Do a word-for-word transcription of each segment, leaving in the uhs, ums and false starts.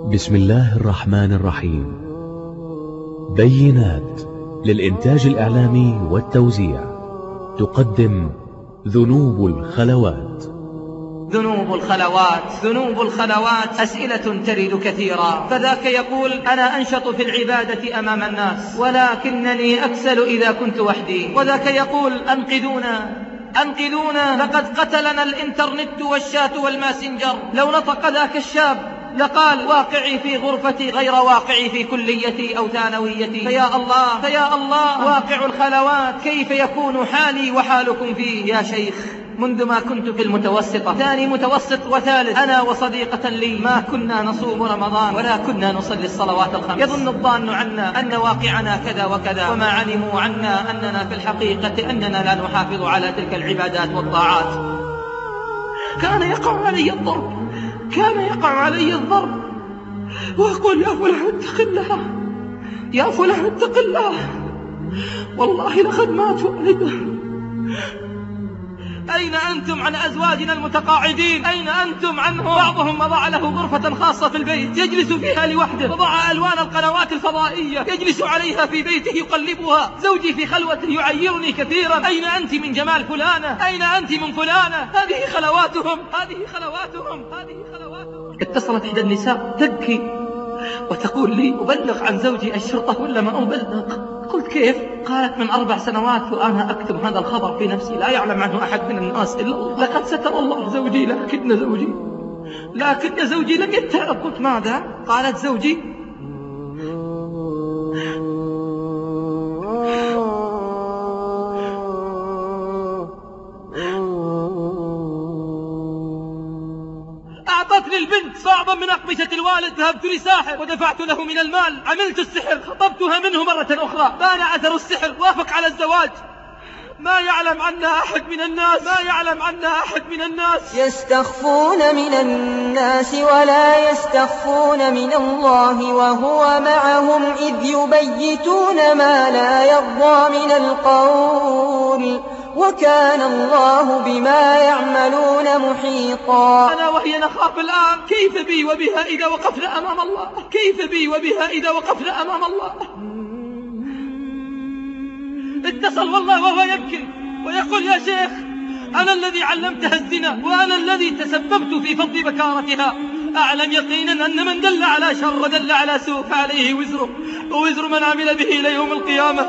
بسم الله الرحمن الرحيم. بينات للإنتاج الإعلامي والتوزيع تقدم ذنوب الخلوات. ذنوب الخلوات ذنوب الخلوات أسئلة ترد كثيرا، فذاك يقول أنا أنشط في العبادة أمام الناس ولكنني أكسل إذا كنت وحدي، وذاك يقول أنقذونا أنقذونا لقد قتلنا الإنترنت والشات والماسنجر. لو نطق ذاك الشاب لقال واقعي في غرفتي غير واقعي في كليتي أو ثانويتي. فيا الله فيا الله واقع الخلوات كيف يكون حالي وحالكم فيه يا شيخ؟ منذ ما كنت في المتوسطة، ثاني متوسط وثالث، أنا وصديقة لي ما كنا نصوم رمضان ولا كنا نصلي الصلوات الخمس. يظن الظان عنا أن واقعنا كذا وكذا، وما علموا عنا أننا في الحقيقة أننا لا نحافظ على تلك العبادات والطاعات. كان يقع علي الضرب كان يقع علي الضرب وأقول يا فلان اتق الله يا فلان اتق الله، والله لقد مات والده. أين أنتم عن أزواجنا المتقاعدين؟ أين أنتم عنه؟ بعضهم وضع له غرفة خاصة في البيت يجلس فيها لوحده، وضع ألوان القنوات الفضائية يجلس عليها في بيته يقلبها. زوجي في خلوة يعيرني كثيرا، أين أنت من جمال فلانة؟ أين أنت من فلانة؟ هذه خلواتهم هذه خلواتهم هذه خلواتهم. اتصلت إحدى النساء تبكي وتقول لي أبلغ عن زوجي الشرطة ولا ما أبلغ؟ قلت كيف؟ قالت من أربع سنوات وأنا أكتب هذا الخبر في نفسي، لا يعلم عنه أحد من الناس إلا الله. لقد ستر الله زوجي لكن زوجي لكن زوجي لم يتعب. قلت ماذا؟ قالت زوجي أعطتني البنت صعبا من أقمشة الوالد، ذهبت لساحر ودفعت له من المال، عملت السحر، خطبتها منه مرة أخرى، بان أثر السحر، وافق على الزواج. ما يعلم عنا أحد من الناس ما يعلم عنا أحد من الناس. يستخفون من الناس ولا يستخفون من الله وهو معهم إذ يبيتون ما لا يرضى من القول وكان الله بما يعملون محيطا. أنا وهي نخاف الآن كيف بي وبها إذا وقفنا أمام الله كيف بي وبها إذا وقفنا أمام الله. اتصل والله وهو يبكي ويقول يا شيخ أنا الذي علمتها الزنا وأنا الذي تسببت في فض بكارتها. أعلم يقينا أن من دل على شر دل على سوء فعليه وزره ووزر من عمل به إلى يوم القيامة.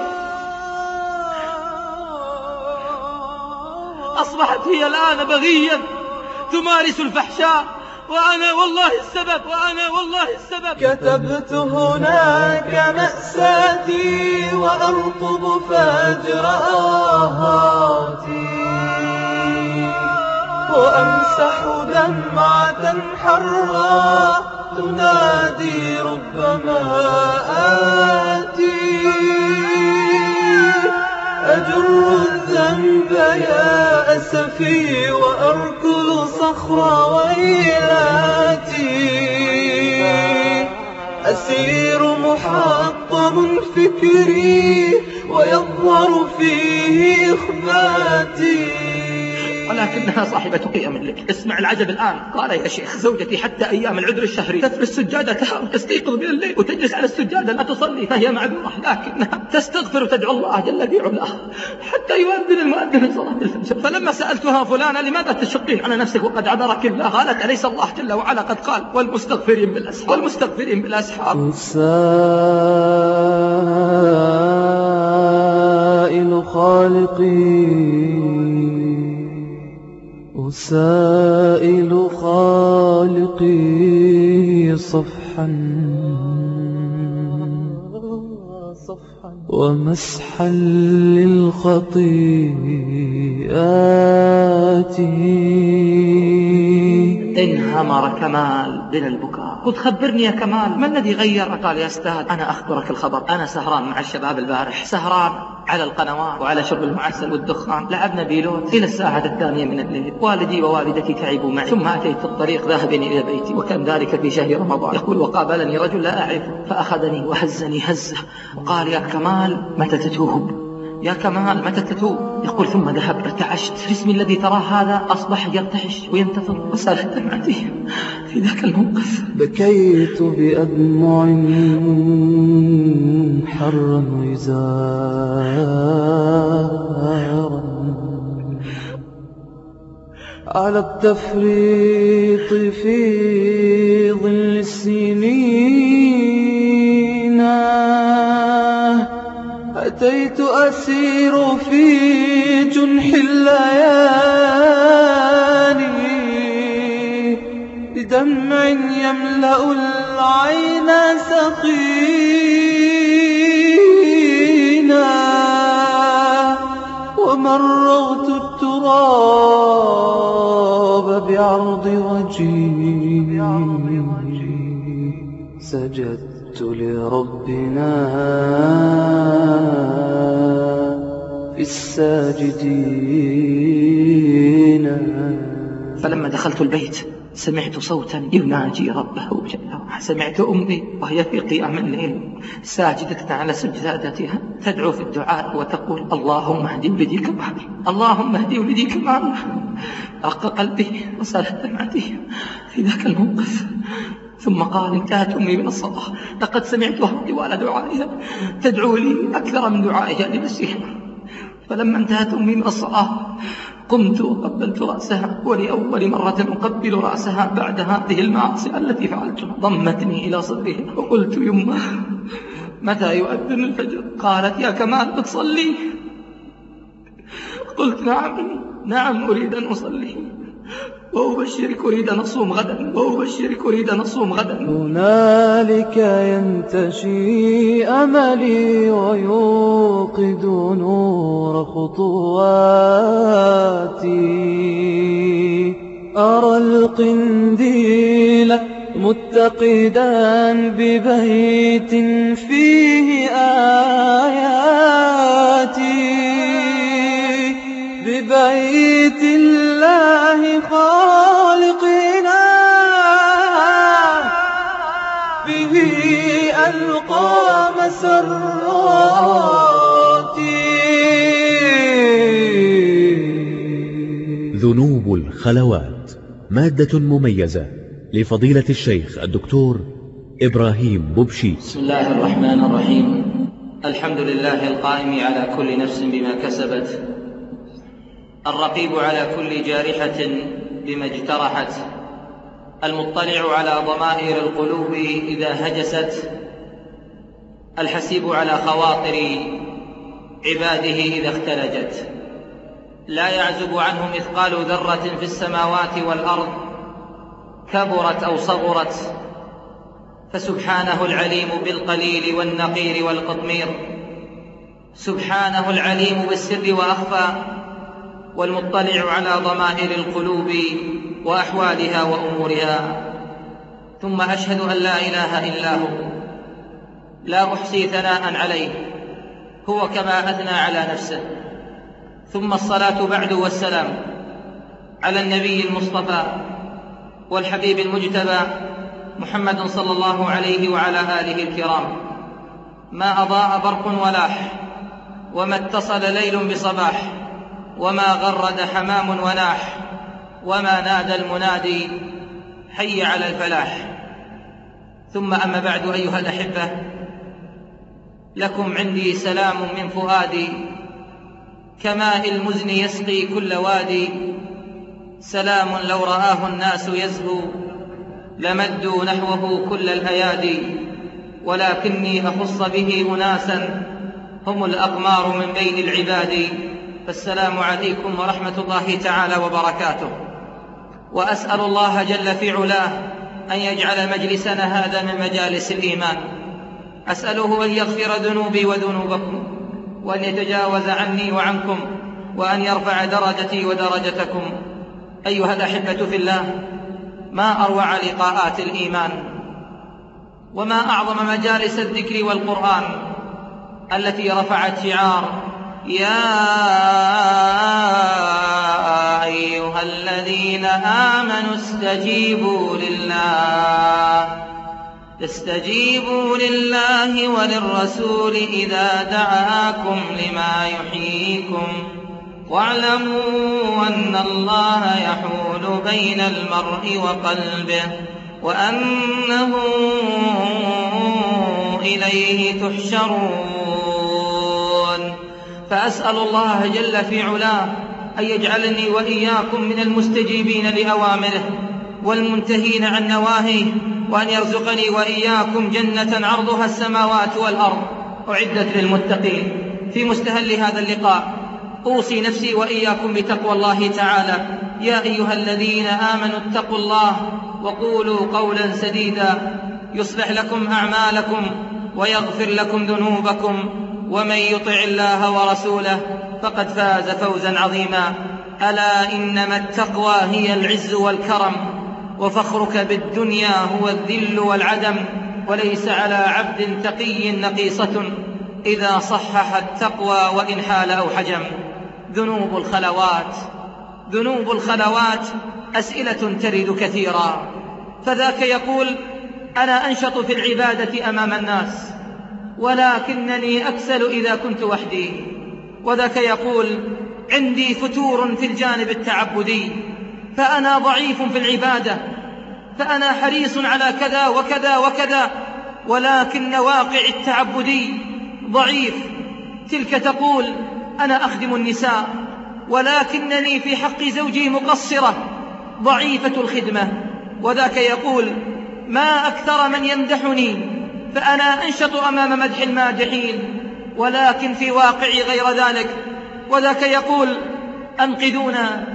أصبحت هي الآن بغيا تمارس الفحشاء وأنا والله السبب وأنا والله السبب. كتبت هناك مأساتي وأرقب فجر آهاتي وأمسح دمعة حرة تنادي ربما آتي. أجر الذنب يا أسفي وأركض صخر ويلاتي. أسير محطم فكري ويظهر فيه إخباتي. ولكنها صاحبة قيم لك. اسمع العجب الآن. قال يا شيخ زوجتي حتى أيام العذر الشهري تفرش سجادتها وتستيقظ من الليل وتجلس على السجادة لا تصلي فهي معذورة، لكنها تستغفر وتدعو الله جل في علاه حتى يؤذن المؤذن صلاة الفجر. فلما سألتها فلانة لماذا تشقين على نفسك وقد عذرك الله؟ قالت أليس الله جل وعلا قد قال والمستغفرين بالأسحار والمستغفرين بالأسحار. أسائل خالقي أسائل خالقي صفحا ومسحا للخطيئات. انهمر كمال بلا البكاء. قلت خبرني يا كمال ما الذي غير؟ قال يا أستاذ أنا أخبرك الخبر، أنا سهران مع الشباب البارح، سهران على القنوات وعلى شرب المعسل والدخان، لعبنا بيلوت إلى الساعة الثانية من الليل. والدي ووالدتي تعبوا معي، ثم أتيت في الطريق ذاهبا إلى بيتي وكان ذلك في شهر رمضان. يقول وقابلني رجل لا أعرفه فأخذني وهزني هزة وقال يا كمال متى تتوب؟ يا كمال متى تتوب؟ يقول ثم ذهب ارتعشت، جسمي الذي تراه هذا أصبح يرتعش وينتفض وسالت دمعتي في ذاك الموقف. بكيت بأدمع حرا وزارا على التفريط في ظل السنين. أتيت أسير في جنح الليالي بدمع يملأ العين سقينا، ومرغت التراب بعرض وجهي، سجدت لربنا في الساجدين. فلما دخلت البيت سمعت صوتا يناجي ربه جل وعلا. سمعت أمي وهي في قيام الليل ساجدة على سجداتها تدعو في الدعاء وتقول اللهم اهدي ولدي كمال، اللهم اهدي ولدي كمال. رق قلبي وسالت دمعتي في ذاك الموقف. ثم قال انتهت أمي من الصلاة، لقد سمعتها طوال دعائها تدعو لي أكثر من دعائها لنفسها. فلما انتهت أمي من الصلاة قمت وقبلت رأسها، ولأول مرة أقبل رأسها بعد هذه المعاصي التي فعلتها. ضمتني إلى صدرها وقلت يمه متى يؤذن الفجر؟ قالت يا كمال بتصلي؟ قلت نعم نعم أريد أن أصلي، وأبشرك أريد أن أصوم غدا، وأبشرك أريد أن أصوم غدا. هنالك ينتشي أملي ويوقد نور خطواتي، أرى القنديل متقدا ببيت فيه آياتي، ببيت الله خالقنا به ألقى مسراتي. ذنوب الخلوات، مادة مميزة لفضيلة الشيخ الدكتور إبراهيم ببشي. بسم الله الرحمن الرحيم. الحمد لله القائم على كل نفس بما كسبت، الرقيب على كل جارحة بما اجترحت، المطلع على ضمائر القلوب إذا هجست، الحسيب على خواطر عباده إذا اختلجت. لا يعزب عنه مثقال ذرة في السماوات والأرض كبرت أو صغرت، فسبحانه العليم بالقليل والنقير والقطمير، سبحانه العليم بالسر وأخفى، والمطلع على ضمائر القلوب وأحوالها وأمورها. ثم أشهد أن لا إله إلا هو، لا أحصي ثناء عليه، هو كما أثنى على نفسه. ثم الصلاة بعد والسلام على النبي المصطفى والحبيب المجتبى محمد صلى الله عليه وعلى آله الكرام. ما أضاء برق ولاح، وما اتصل ليل بصباح، وما غرد حمام وناح، وما نادى المنادي حي على الفلاح. ثم أما بعد أيها الأحبة، لكم عندي سلام من فؤادي كماء المزن يسقي كل وادي، سلام لو رآه الناس يزهو لمدوا نحوه كل الأيادي، ولكني أخص به أناسا هم الأقمار من بين العباد. فالسلام عليكم ورحمة الله تعالى وبركاته. وأسأل الله جل في علاه أن يجعل مجلسنا هذا من مجالس الإيمان. أسأله أن يغفر ذنوبي وذنوبكم، وأن يتجاوز عني وعنكم، وأن يرفع درجتي ودرجتكم. أيها الأحبة في الله، ما أروع لقاءات الإيمان، وما أعظم مجالس الذكر والقرآن التي رفعت شعار يا أيها الذين آمنوا استجيبوا لله استجيبوا لله وللرسول إذا دعاكم لما يحييكم واعلموا أن الله يحول بين المرء وقلبه وأنه إليه تحشرون. فأسأل الله جل في علاه أن يجعلني وإياكم من المستجيبين لأوامره والمنتهين عن نواهيه، وأن يرزقني وإياكم جنة عرضها السماوات والأرض أعدت للمتقين. في مستهل هذا اللقاء أوصي نفسي وإياكم بتقوى الله تعالى. يا أيها الذين آمنوا اتقوا الله وقولوا قولا سديدا يصلح لكم أعمالكم ويغفر لكم ذنوبكم، ومن يطع الله ورسوله فقد فاز فوزا عظيما. ألا إنما التقوى هي العز والكرم، وفخرك بالدنيا هو الذل والعدم، وليس على عبد تقي نقيصة إذا صحح التقوى وإن حال أو حجم. ذنوب الخلوات ذنوب الخلوات أسئلة ترد كثيرا، فذاك يقول أنا أنشط في العبادة أمام الناس ولكنني أكسل إذا كنت وحدي، وذاك يقول عندي فتور في الجانب التعبدي فأنا ضعيف في العبادة، فأنا حريص على كذا وكذا وكذا ولكن واقع التعبدي ضعيف. تلك تقول أنا أخدم النساء ولكنني في حق زوجي مقصرة ضعيفة الخدمة، وذاك يقول ما أكثر من يمدحني فأنا أنشط أمام مدح المادحين ولكن في واقعي غير ذلك، وذاك يقول أنقذونا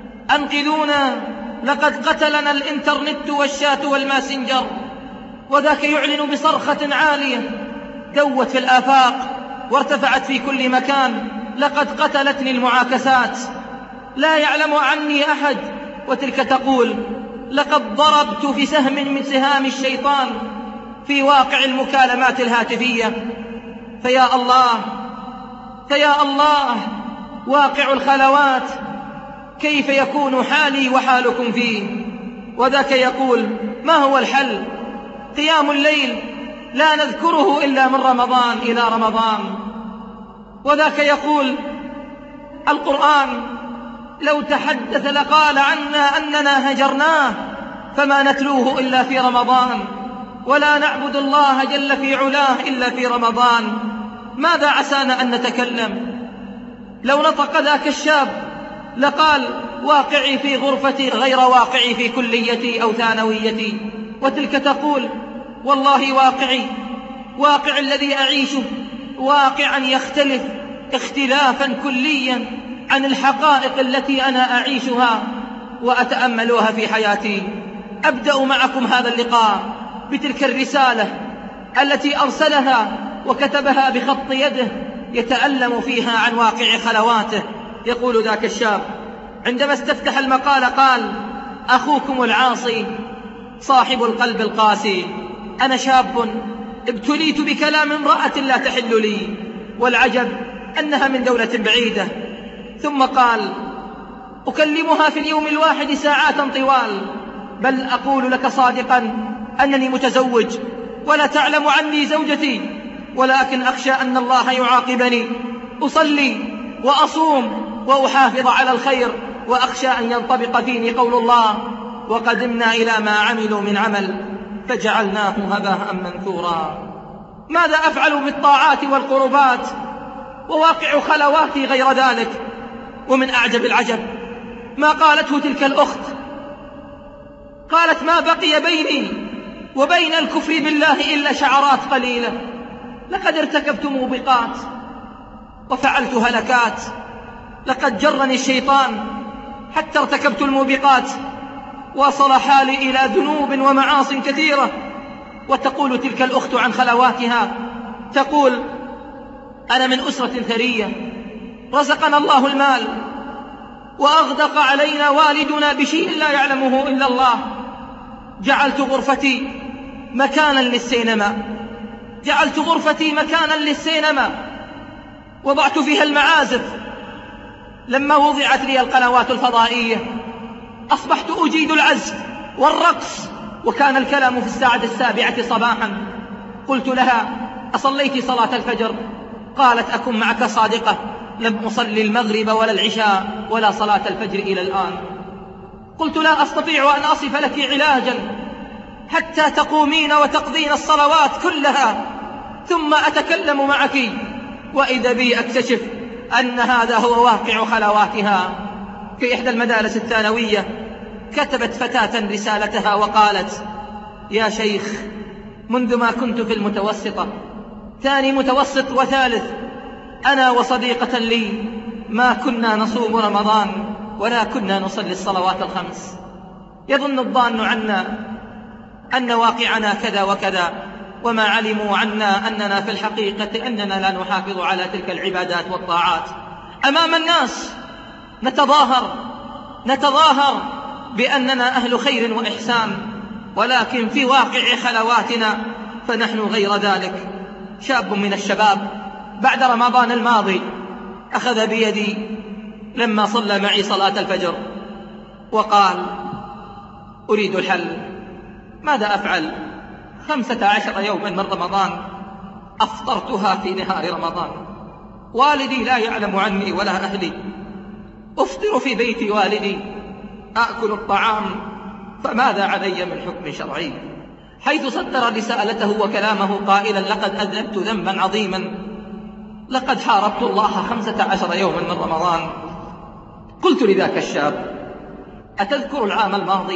أنقذونا لقد قتلنا الإنترنت والشات والماسنجر، وذاك يعلن بصرخة عالية دوت في الآفاق وارتفعت في كل مكان لقد قتلتني المعاكسات لا يعلم عني أحد، وتلك تقول لقد ضربت في سهم من سهام الشيطان في واقع المكالمات الهاتفية. فيا الله فيا الله واقع الخلوات كيف يكون حالي وحالكم فيه؟ وذاك يقول ما هو الحل؟ قيام الليل لا نذكره إلا من رمضان إلى رمضان، وذاك يقول القرآن لو تحدث لقال عنا أننا هجرناه فما نتلوه إلا في رمضان، ولا نعبد الله جل في علاه إلا في رمضان. ماذا عسانا أن نتكلم؟ لو نطق ذاك الشاب لقال واقعي في غرفتي غير واقعي في كليتي أو ثانويتي، وتلك تقول والله واقعي واقع الذي أعيشه واقعا يختلف اختلافا كليا عن الحقائق التي أنا أعيشها وأتأملها في حياتي. أبدأ معكم هذا اللقاء بتلك الرسالة التي أرسلها وكتبها بخط يده يتألم فيها عن واقع خلواته. يقول ذاك الشاب عندما استفتح المقال قال أخوكم العاصي صاحب القلب القاسي، أنا شاب ابتليت بكلام امرأة لا تحل لي، والعجب أنها من دولة بعيدة. ثم قال أكلمها في اليوم الواحد ساعات طوال، بل أقول لك صادقا أنني متزوج ولا تعلم عني زوجتي، ولكن أخشى أن الله يعاقبني. أصلي وأصوم وأحافظ على الخير، وأخشى أن ينطبق فيني قول الله وقدمنا إلى ما عملوا من عمل فجعلناه هباء منثورا. ماذا أفعل بالطاعات والقربات وواقع خلواتي غير ذلك؟ ومن أعجب العجب ما قالته تلك الأخت، قالت ما بقي بيني وبين الكفر بالله إلا شعرات قليلة، لقد ارتكبت موبقات وفعلت هلكات، لقد جرني الشيطان حتى ارتكبت الموبقات، وصل حالي إلى ذنوب ومعاصي كثيرة. وتقول تلك الأخت عن خلواتها، تقول أنا من أسرة ثرية رزقنا الله المال وأغدق علينا والدنا بشيء لا يعلمه إلا الله، جعلت غرفتي مكانا للسينما جعلت غرفتي مكانا للسينما وضعت فيها المعازف. لما وضعت لي القنوات الفضائية أصبحت أجيد العزف والرقص وكان الكلام في الساعة السابعة صباحا. قلت لها: أصليت صلاة الفجر؟ قالت: أكن معك صادقة، لم أصلي المغرب ولا العشاء ولا صلاة الفجر إلى الآن. قلت: لا أستطيع أن أصف لك علاجا حتى تقومين وتقضين الصلوات كلها ثم أتكلم معك، وإذا بي أكتشف أن هذا هو واقع خلواتها. في إحدى المدارس الثانوية كتبت فتاة رسالتها وقالت: يا شيخ، منذ ما كنت في المتوسطة، ثاني متوسط وثالث، أنا وصديقة لي ما كنا نصوم رمضان ولا كنا نصلي الصلوات الخمس. يظن الظان عنا أن واقعنا كذا وكذا، وما علموا عنا أننا في الحقيقة أننا لا نحافظ على تلك العبادات والطاعات. أمام الناس نتظاهر نتظاهر بأننا أهل خير وإحسان، ولكن في واقع خلواتنا فنحن غير ذلك. شاب من الشباب بعد رمضان الماضي أخذ بيدي لما صلى معي صلاة الفجر وقال: أريد الحل، ماذا أفعل؟ خمسة عشر يوما من رمضان أفطرتها في نهار رمضان، والدي لا يعلم عني ولا أهلي، أفطر في بيت والدي، أأكل الطعام، فماذا علي من حكم شرعي؟ حيث صدر رسالته وكلامه قائلا: لقد أذنبت ذنبا عظيما، لقد حاربت الله خمسة عشر يوما من رمضان. قلت لذاك الشاب: أتذكر العام الماضي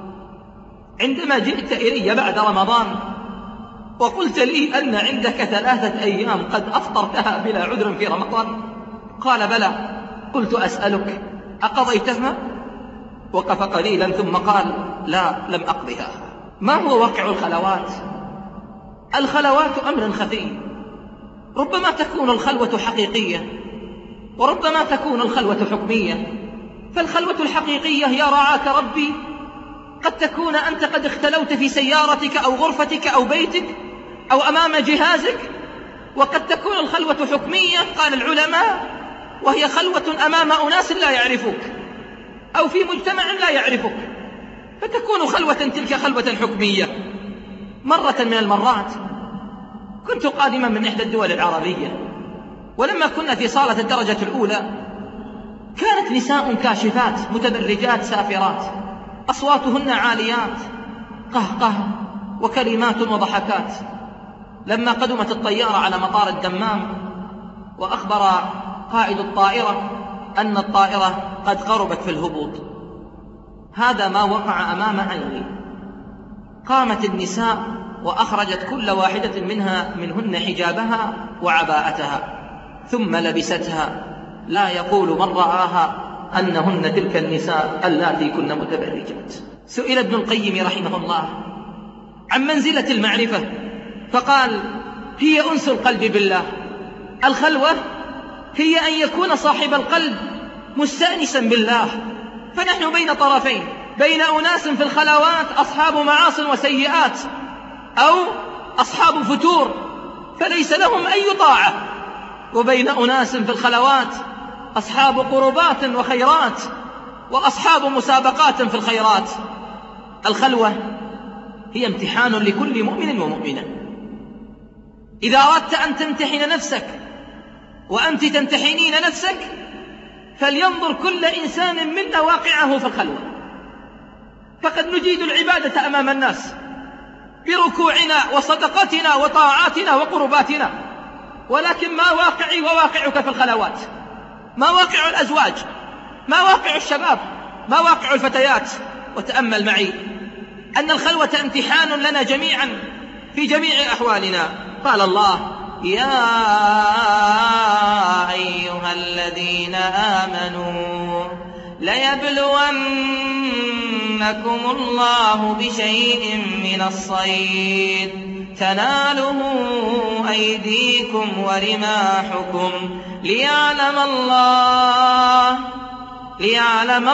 عندما جئت إلي بعد رمضان وقلت لي أن عندك ثلاثة أيام قد أفطرتها بلا عذر في رمضان؟ قال: بلى. قلت: أسألك، أقضيتها؟ وقف قليلا ثم قال: لا، لم أقضها. ما هو واقع الخلوات؟ الخلوات أمر خفي، ربما تكون الخلوة حقيقية وربما تكون الخلوة حكمية. فالخلوة الحقيقية يا رعاك ربي قد تكون أنت قد اختلوت في سيارتك أو غرفتك أو بيتك أو أمام جهازك، وقد تكون الخلوة حكمية قال العلماء، وهي خلوة أمام أناس لا يعرفوك أو في مجتمع لا يعرفك، فتكون خلوة تلك خلوة حكمية. مرة من المرات كنت قادما من إحدى الدول العربية، ولما كنا في صالة الدرجة الأولى كانت نساء كاشفات متبرجات سافرات، أصواتهن عاليات، قهقه وكلمات وضحكات. لما قدمت الطيارة على مطار الدمام وأخبر قائد الطائرة أن الطائرة قد قربت في الهبوط، هذا ما وقع أمام عيني. قامت النساء وأخرجت كل واحدة منها منهن حجابها وعباءتها ثم لبستها، لا يقول من رآها أنهن تلك النساء اللاتي كن متبرجات. سئل ابن القيم رحمه الله عن منزلة المعرفة فقال: هي أنس القلب بالله. الخلوة هي أن يكون صاحب القلب مستأنسا بالله. فنحن بين طرفين، بين أناس في الخلوات أصحاب معاصٍ وسيئات أو أصحاب فتور فليس لهم أي طاعة، وبين أناس في الخلوات أصحاب قربات وخيرات وأصحاب مسابقات في الخيرات. الخلوة هي امتحان لكل مؤمن ومؤمنة. إذا أردت أن تمتحن نفسك وأنت تمتحنين نفسك فلينظر كل إنسان منا واقعه في الخلوة. فقد نجيد العبادة أمام الناس بركوعنا وصدقتنا وطاعاتنا وقرباتنا، ولكن ما واقعي وواقعك في الخلوات؟ ما واقع الأزواج؟ ما واقع الشباب؟ ما واقع الفتيات؟ وتأمل معي أن الخلوة امتحان لنا جميعا في جميع أحوالنا. قال الله: يا أيها الذين آمنوا ليبلونكم الله بشيء من الصيد تناله أيديكم ورماحكم ليعلم الله ليعلم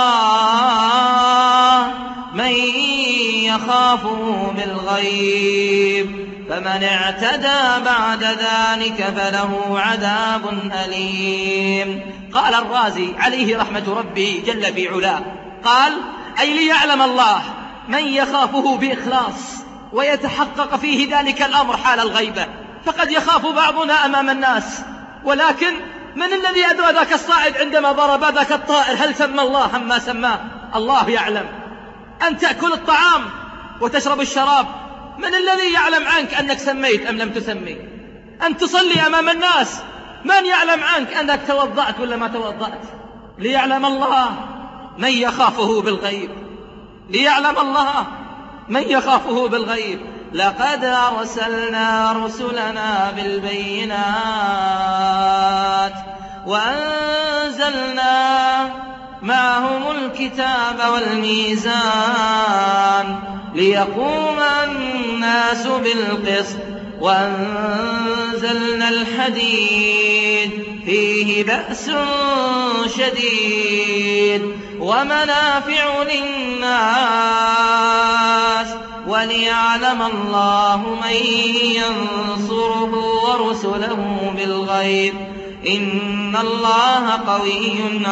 الله من يخافه بالغيب فمن اعتدى بعد ذلك فله عذاب أليم. قال الرازي عليه رحمة ربي جل في علاه، قال: أي ليعلم الله من يخافه بإخلاص ويتحقق فيه ذلك الأمر حال الغيبة. فقد يخاف بعضنا أمام الناس، ولكن من الذي أدرى ذاك الصائد عندما ضرب ذاك الطائر هل سمى الله أم ما سماه؟ الله يعلم. أن تأكل الطعام وتشرب الشراب، من الذي يعلم عنك أنك سميت أم لم تسمي؟ أن تصلي أمام الناس، من يعلم عنك أنك توضأت ولا ما توضأت؟ ليعلم الله من يخافه بالغيب، ليعلم الله من يخافه بالغيب. لقد أرسلنا رسلنا بالبينات وأنزلنا معهم الكتاب والميزان ليقوم الناس بالقسط وأنزلنا الحديد فيه بأس شديد ومنافع للناس وليعلم الله من ينصره ورسله بالغيب إن الله قوي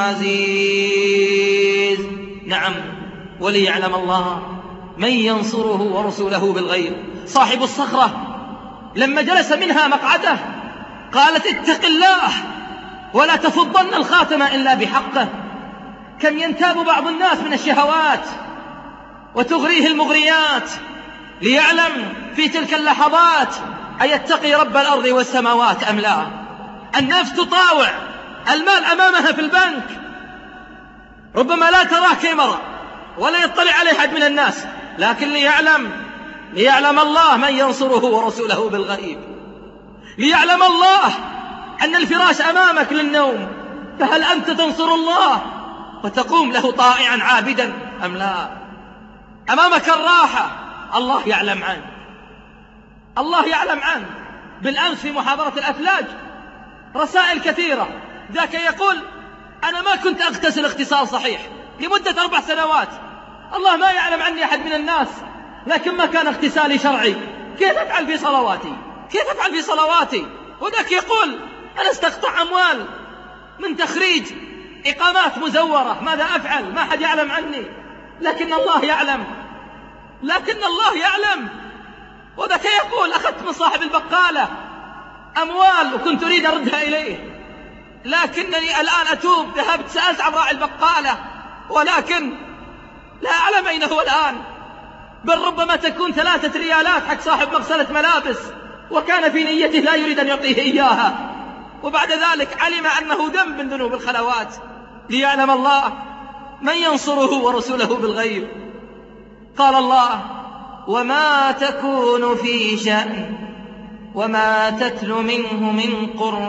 عزيز. نعم، وليعلم الله من ينصره ورسله بالغيب. صاحب الصخرة لما جلس منها مقعده قالت اتق الله ولا تفضن الخاتم إلا بحقه. كم ينتاب بعض الناس من الشهوات وتغريه المغريات، ليعلم في تلك اللحظات أيتقي رب الأرض والسماوات أم لا. النفس تطاوع المال أمامها في البنك، ربما لا تراه كاميرا ولا يطلع عليه أحد من الناس، لكن ليعلم ليعلم الله من ينصره ورسوله بالغيب. ليعلم الله أن الفراش أمامك للنوم، فهل أنت تنصر الله وتقوم له طائعا عابدا أم لا؟ أمامك الراحة، الله يعلم عنك، الله يعلم عنك. بالأمس في محاضرة الأفلاج رسائل كثيرة، ذاك يقول أنا ما كنت أغتسل اغتسال صحيح لمدة أربع سنوات، الله ما يعلم عني أحد من الناس، لكن ما كان اغتسالي شرعي، كيف أفعل في صلواتي؟ كيف أفعل في صلواتي؟ وذاك يقول أنا استقطع أموال من تخريج إقامات مزورة، ماذا أفعل؟ ما أحد يعلم عني، لكن الله يعلم، لكن الله يعلم. وذاك يقول أخذت من صاحب البقالة أموال وكنت أريد أردها إليه، لكنني الآن أتوب، ذهبت سألت عن راعي البقالة ولكن لا أعلم أين هو الآن، بل ربما تكون ثلاثة ريالات حق صاحب مغسلة ملابس وكان في نيته لا يريد أن يعطيه إياها، وبعد ذلك علم أنه ذنب من ذنوب الخلوات. ليعلم الله من ينصره ورسوله بالغيب. قال الله وما تكون في شأن وما تتلو منه من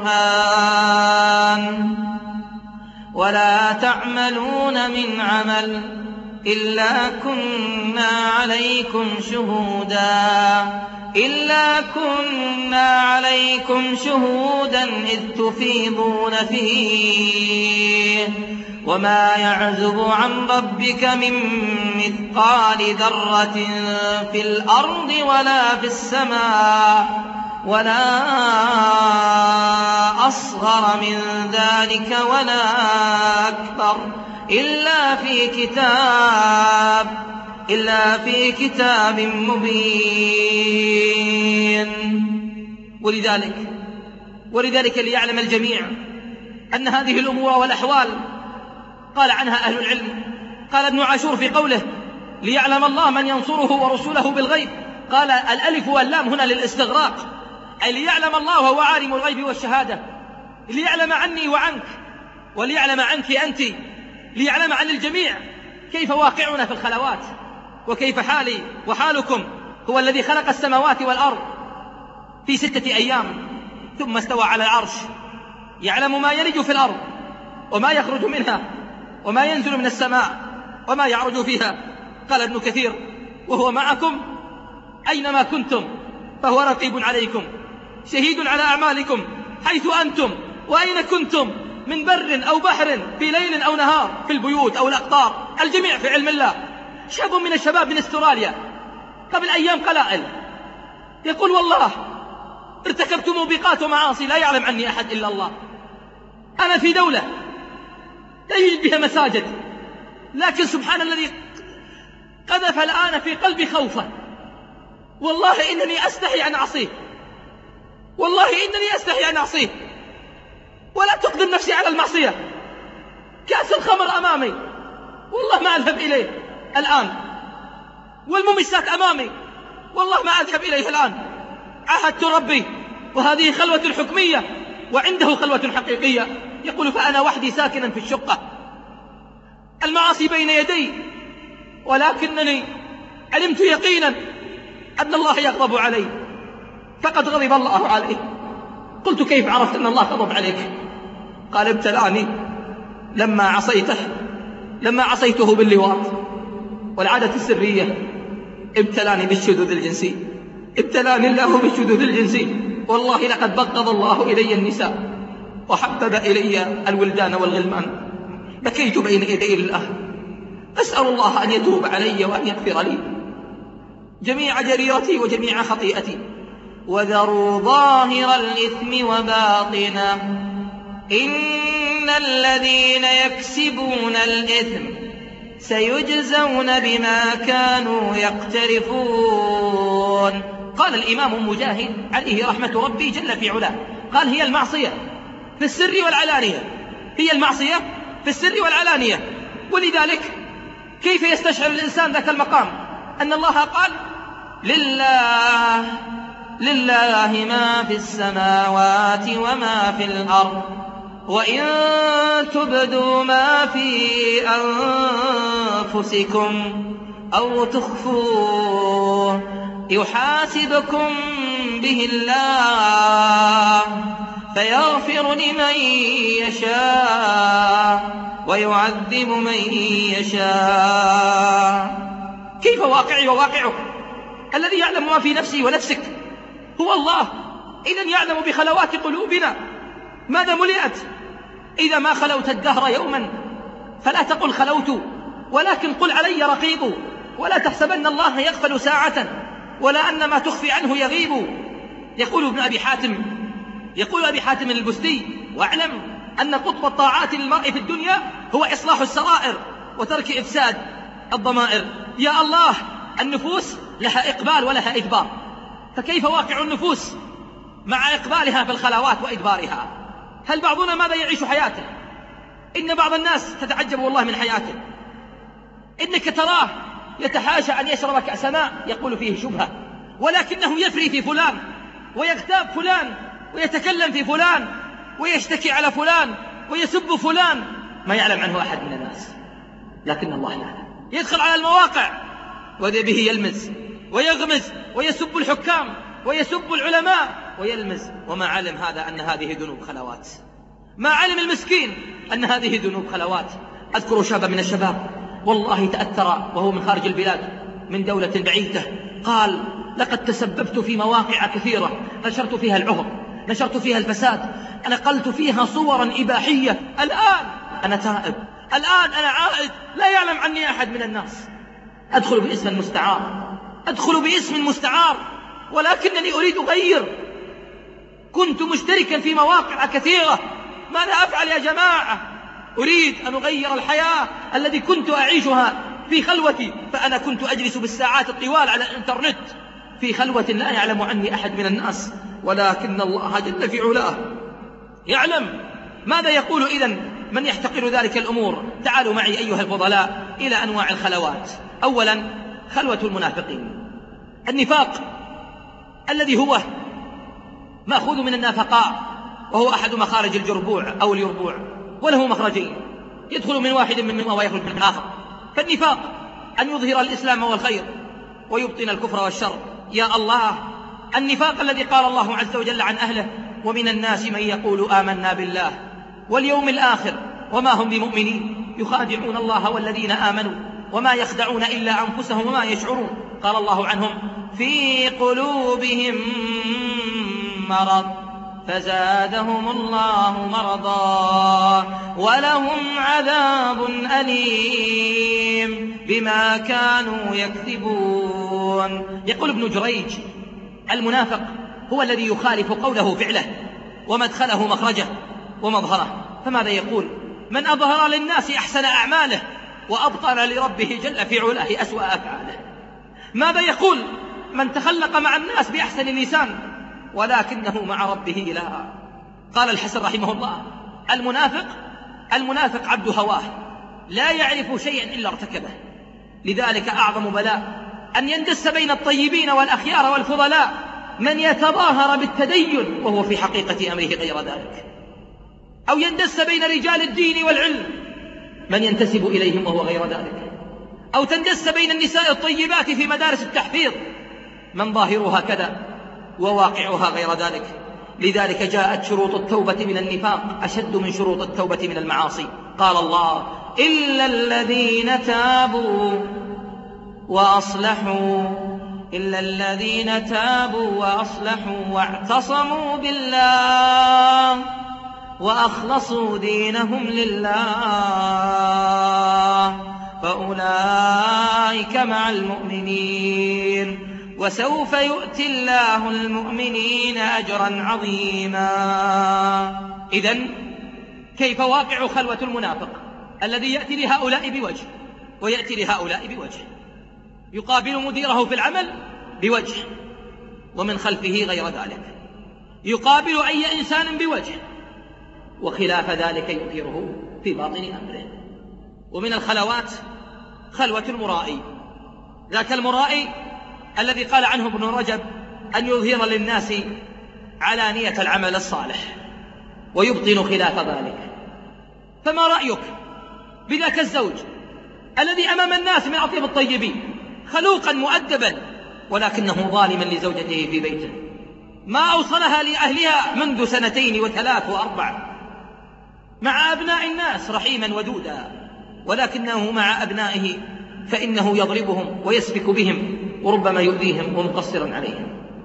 قرآن ولا تعملون من عمل إلا كنا عليكم شهودا إلا كنا عليكم شهودا إذ تفيضون فيه وما يعزب عن ربك من مثقال ذرة في الأرض ولا في السماء ولا أصغر من ذلك ولا أكبر إلا في كتاب إلا في كتاب مبين. ولذلك ولذلك ليعلم الجميع أن هذه الأمور والأحوال قال عنها أهل العلم. قال ابن عاشور في قوله ليعلم الله من ينصره ورسوله بالغيب، قال الألف واللام هنا للاستغراق، أي ليعلم الله وهو عالم الغيب والشهادة، ليعلم عني وعنك وليعلم عنك أنت، ليعلم عن الجميع كيف واقعنا في الخلوات وكيف حالي وحالكم. هو الذي خلق السماوات والأرض في ستة أيام ثم استوى على العرش، يعلم ما يلج في الأرض وما يخرج منها وما ينزل من السماء وما يعرج فيها. قال ابن كثير وهو معكم أينما كنتم فهو رقيب عليكم شهيد على أعمالكم حيث أنتم وأين كنتم من بر أو بحر في ليل أو نهار في البيوت أو الأقطار، الجميع في علم الله. شاب من الشباب من استراليا قبل أيام قلائل يقول والله ارتكبت موبقات ومعاصي لا يعلم عني أحد إلا الله، أنا في دولة لا يوجد بها مساجد، لكن سبحان الذي قذف الآن في قلبي خوفا، والله إنني أستحي أن أعصيه، والله إنني أستحي أن أعصيه، ولا تقدم نفسي على المعصية. كأس الخمر أمامي والله ما أذهب إليه الآن، والممسات أمامي والله ما أذهب إليه الآن. عاهدت ربي وهذه خلوة حكمية وعنده خلوة حقيقية. يقول فأنا وحدي ساكنا في الشقة، المعاصي بين يدي، ولكنني علمت يقينا أن الله يغضب علي، فقد غضب الله عليه. قلت كيف عرفت أن الله غضب عليك؟ قال ابتلعني لما عصيته، لما عصيته باللواط والعادة السرية، ابتلاني بالشذوذ الجنسي، ابتلاني الله بالشذوذ الجنسي. والله لقد بغض الله إلي النساء وحبب إلي الولدان والغلمان. بكيت بين يدي الله أسأل الله أن يتوب علي وأن يغفر لي جميع جريرتي وجميع خطيئتي. وذروا ظاهر الإثم وباطنه إن الذين يكسبون الإثم سيجزون بما كانوا يقترفون. قال الإمام مجاهد عليه رحمة ربي جل في علاه، قال هي المعصية في السر والعلانية، هي المعصية في السر والعلانية. ولذلك كيف يستشعر الإنسان ذاك المقام أن الله قال لله لله ما في السماوات وما في الأرض وإن تبدوا ما في أنفسكم أو تخفوه يحاسبكم به الله فيغفر لمن يشاء ويعذب من يشاء. كيف واقعي وواقعك؟ الذي يعلم ما في نفسي ونفسك هو الله، إذن يعلم بخلوات قلوبنا ماذا ملئت. إذا ما خلوت الدهر يوما فلا تقل خلوت، ولكن قل علي رقيب، ولا تحسبن الله يغفل ساعة ولا أن ما تخفي عنه يغيب. يقول ابن أبي حاتم يقول أبي حاتم البستي واعلم أن قطب الطاعات للمرء في الدنيا هو إصلاح السرائر وترك إفساد الضمائر. يا الله، النفوس لها إقبال ولها إدبار، فكيف واقع النفوس مع إقبالها في الخلوات وإدبارها؟ هل بعضنا ماذا يعيش حياته؟ إن بعض الناس تتعجب والله من حياته، إنك تراه يتحاشى أن يشرب كأس ماء يقول فيه شبهة، ولكنه يفري في فلان ويغتاب فلان ويتكلم في فلان ويشتكي على فلان ويسب فلان، ما يعلم عنه أحد من الناس، لكن الله يعلم. يدخل على المواقع وذي به يلمز ويغمز ويسب الحكام ويسب العلماء ويلمز، وما علم هذا أن هذه ذنوب خلوات، ما علم المسكين أن هذه ذنوب خلوات. أذكر شابا من الشباب والله تأثر وهو من خارج البلاد من دولة بعيدة، قال لقد تسببت في مواقع كثيرة نشرت فيها العهر، نشرت فيها الفساد، نقلت فيها صورا إباحية، الآن أنا تائب، الآن أنا عائد، لا يعلم عني أحد من الناس. أدخل باسم مستعار، أدخل باسم مستعار، ولكنني أريد أغير. كنت مشتركا في مواقع كثيرة، ماذا أفعل يا جماعة؟ أريد أن أغير الحياة التي كنت أعيشها في خلوتي، فأنا كنت أجلس بالساعات الطوال على الإنترنت في خلوة لا يعلم عني أحد من الناس، ولكن الله جل في علاه يعلم. ماذا يقول إذن من يحتقر ذلك الأمور؟ تعالوا معي أيها الفضلاء إلى أنواع الخلوات. أولا خلوة المنافقين، النفاق الذي هو مأخوذ من النافقاء، وهو أحد مخارج الجربوع أو اليربوع، وله مخرجين، يدخل من واحد منهما ويخرج من الآخر. فالنفاق أن يظهر الإسلام والخير ويبطن الكفر والشر. يا الله، النفاق الذي قال الله عز وجل عن أهله ومن الناس من يقول آمنا بالله واليوم الآخر وما هم بمؤمنين يخادعون الله والذين آمنوا وما يخدعون إلا أنفسهم وما يشعرون. قال الله عنهم في قلوبهم مرض فزادهم الله مرضا ولهم عذاب أليم بما كانوا يكذبون. يقول ابن جريج المنافق هو الذي يخالف قوله فعله ومدخله مخرجه ومظهره. فماذا يقول؟ من أظهر للناس أحسن أعماله وأبطل لربه جل في علاه أسوأ أفعاله. ماذا يقول من تخلق مع الناس بأحسن لسان ولكنه مع ربه إله؟ قال الحسن رحمه الله: المنافق المنافق عبد هواه لا يعرف شيئا إلا ارتكبه. لذلك أعظم بلاء أن يندس بين الطيبين والأخيار والفضلاء من يتظاهر بالتدين وهو في حقيقة أمره غير ذلك، أو يندس بين رجال الدين والعلم من ينتسب إليهم وهو غير ذلك، أو تندس بين النساء الطيبات في مدارس التحفيظ من ظاهرها كذا وواقعها غير ذلك. لذلك جاءت شروط التوبة من النفاق أشد من شروط التوبة من المعاصي. قال الله: إلا الذين تابوا وأصلحوا إلا الذين تابوا وأصلحوا واعتصموا بالله وأخلصوا دينهم لله فأولئك مع المؤمنين وسوف يؤتي الله المؤمنين أجرا عظيما. إذن كيف واقع خلوة المنافق الذي يأتي لهؤلاء بوجه ويأتي لهؤلاء بوجه؟ يقابل مديره في العمل بوجه ومن خلفه غير ذلك، يقابل أي إنسان بوجه وخلاف ذلك يظهره في باطن أمره. ومن الخلوات خلوة المرائي، ذاك المرائي الذي قال عنه ابن رجب أن يظهر للناس علانية العمل الصالح ويبطن خلاف ذلك. فما رأيك بذاك الزوج الذي أمام الناس من أطيب الطيبين خلوقا مؤدبا ولكنه ظالما لزوجته في بيته، ما أوصلها لأهلها منذ سنتين وثلاث وأربع، مع أبناء الناس رحيما ودودا، ولكنه مع أبنائه فإنه يضربهم ويسفك بهم وربما يؤذيهم ومقصرا عليهم.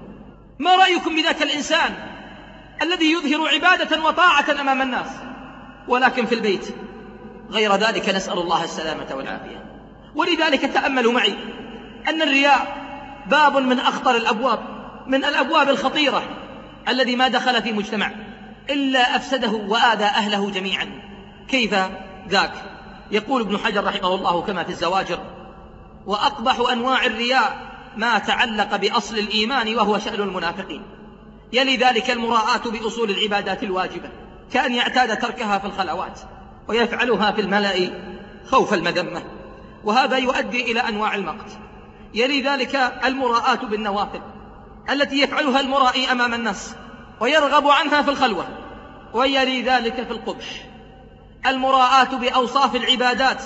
ما رأيكم بذاك الإنسان الذي يظهر عبادة وطاعة أمام الناس ولكن في البيت غير ذلك؟ نسأل الله السلامة والعافية. ولذلك تأملوا معي أن الرياء باب من أخطر الأبواب، من الأبواب الخطيرة الذي ما دخل في مجتمع إلا أفسده وآذى أهله جميعا. كيف ذاك؟ يقول ابن حجر رحمه الله كما في الزواجر: وأقبح أنواع الرياء ما تعلق بأصل الإيمان وهو شأن المنافقين. يلي ذلك المراءة بأصول العبادات الواجبة، كأن يعتاد تركها في الخلوات ويفعلها في الملأ خوف المذمة، وهذا يؤدي إلى أنواع المقت. يلي ذلك المراءة بالنوافل التي يفعلها المرائي أمام الناس ويرغب عنها في الخلوة. ويلي ذلك في القبح المراءة بأوصاف العبادات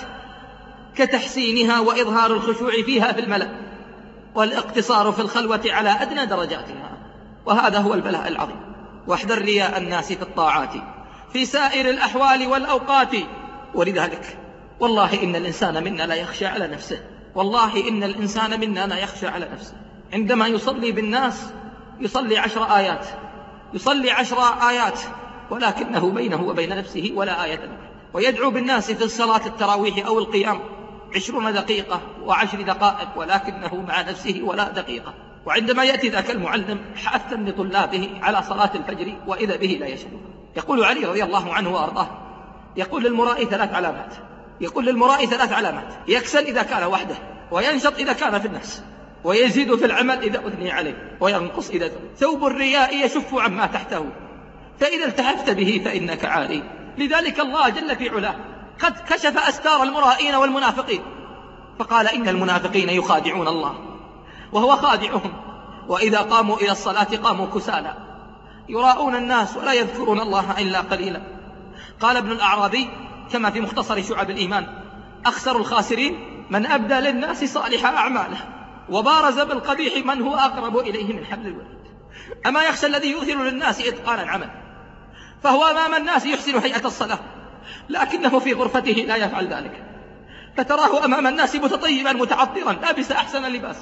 كتحسينها وإظهار الخشوع فيها في الملأ والاقتصار في الخلوة على أدنى درجاتها، وهذا هو البلاء العظيم. واحذر رياء الناس في الطاعات في سائر الأحوال والأوقات. ولذلك والله إن الإنسان منا لا يخشى على نفسه، والله إن الإنسان منا لا يخشى على نفسه. عندما يصلي بالناس يصلي عشر آيات يصلي عشر آيات ولكنه بينه وبين نفسه ولا آية، ويدعو بالناس في الصلاة التراويح أو القيام عشرون دقيقة وعشر دقائق ولكنه مع نفسه ولا دقيقة. وعندما يأتي ذاك المعلم حاثا لطلابه على صلاة الفجر وإذا به لا يشهد. يقول علي رضي الله عنه وأرضاه: يقول للمرائي ثلاث علامات يقول للمرائي ثلاث علامات يكسل إذا كان وحده، وينشط إذا كان في الناس، ويزيد في العمل إذا أثني عليه، وينقص إذا ثم. ثوب الرياء يشف عما تحته، فإذا التحفت به فإنك عاري. لذلك الله جل في علاه قد كشف أستار المرائين والمنافقين فقال: إن المنافقين يخادعون الله وهو خادعهم، وإذا قاموا إلى الصلاة قاموا كسالى يراءون الناس ولا يذكرون الله إلا قليلا. قال ابن الأعرابي كما في مختصر شعب الإيمان: أخسر الخاسرين من أبدى للناس صالح أعماله وبارز بالقبيح من هو أقرب إليه من حبل الوريد. أما يخشى الذي يظهر للناس إتقان العمل فهو أمام الناس يحسن هيئة الصلاة لكنه في غرفته لا يفعل ذلك، فتراه أمام الناس متطيبا متعطرا لابس أحسن لباس،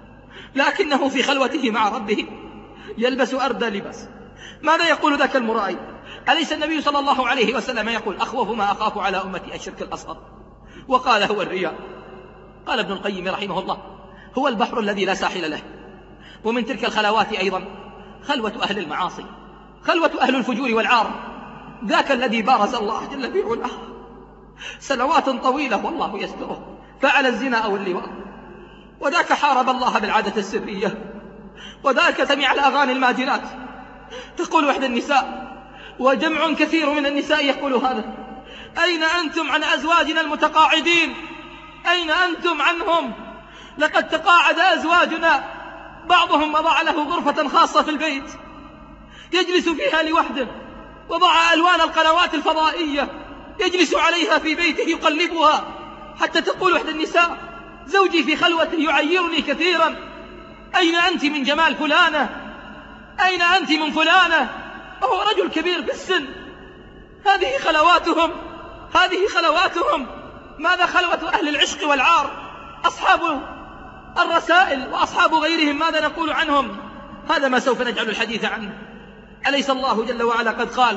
لكنه في خلوته مع ربه يلبس أردى لباس. ماذا يقول ذاك المرائي؟ أليس النبي صلى الله عليه وسلم يقول: أخوف ما أخاف على أمتي الشرك الأصغر؟ وقال: هو الرياء. قال ابن القيم رحمه الله: هو البحر الذي لا ساحل له. ومن تلك الخلوات أيضا خلوة أهل المعاصي، خلوة أهل الفجور والعار، ذاك الذي بارز الله جل في علاه سنوات طويلة والله يستره، فعل الزنا أو اللواط، وذاك حارب الله بالعادة السرية، وذاك سمع الأغاني الماجنات. تقول وحد النساء وجمع كثير من النساء يقول هذا: أين أنتم عن أزواجنا المتقاعدين؟ أين أنتم عنهم؟ لقد تقاعد أزواجنا، بعضهم وضع له غرفة خاصة في البيت يجلس فيها لوحده، وضع ألوان القنوات الفضائية يجلس عليها في بيته يقلبها، حتى تقول وحد النساء: زوجي في خلوته يعيرني كثيرا، أين أنت من جمال فلانة؟ أين أنت من فلانة؟ وهو رجل كبير في السن. هذه خلواتهم، هذه خلواتهم. ماذا خلوة أهل العشق والعار؟ أصحاب الرسائل وأصحاب غيرهم ماذا نقول عنهم؟ هذا ما سوف نجعل الحديث عنه. أليس الله جل وعلا قد قال: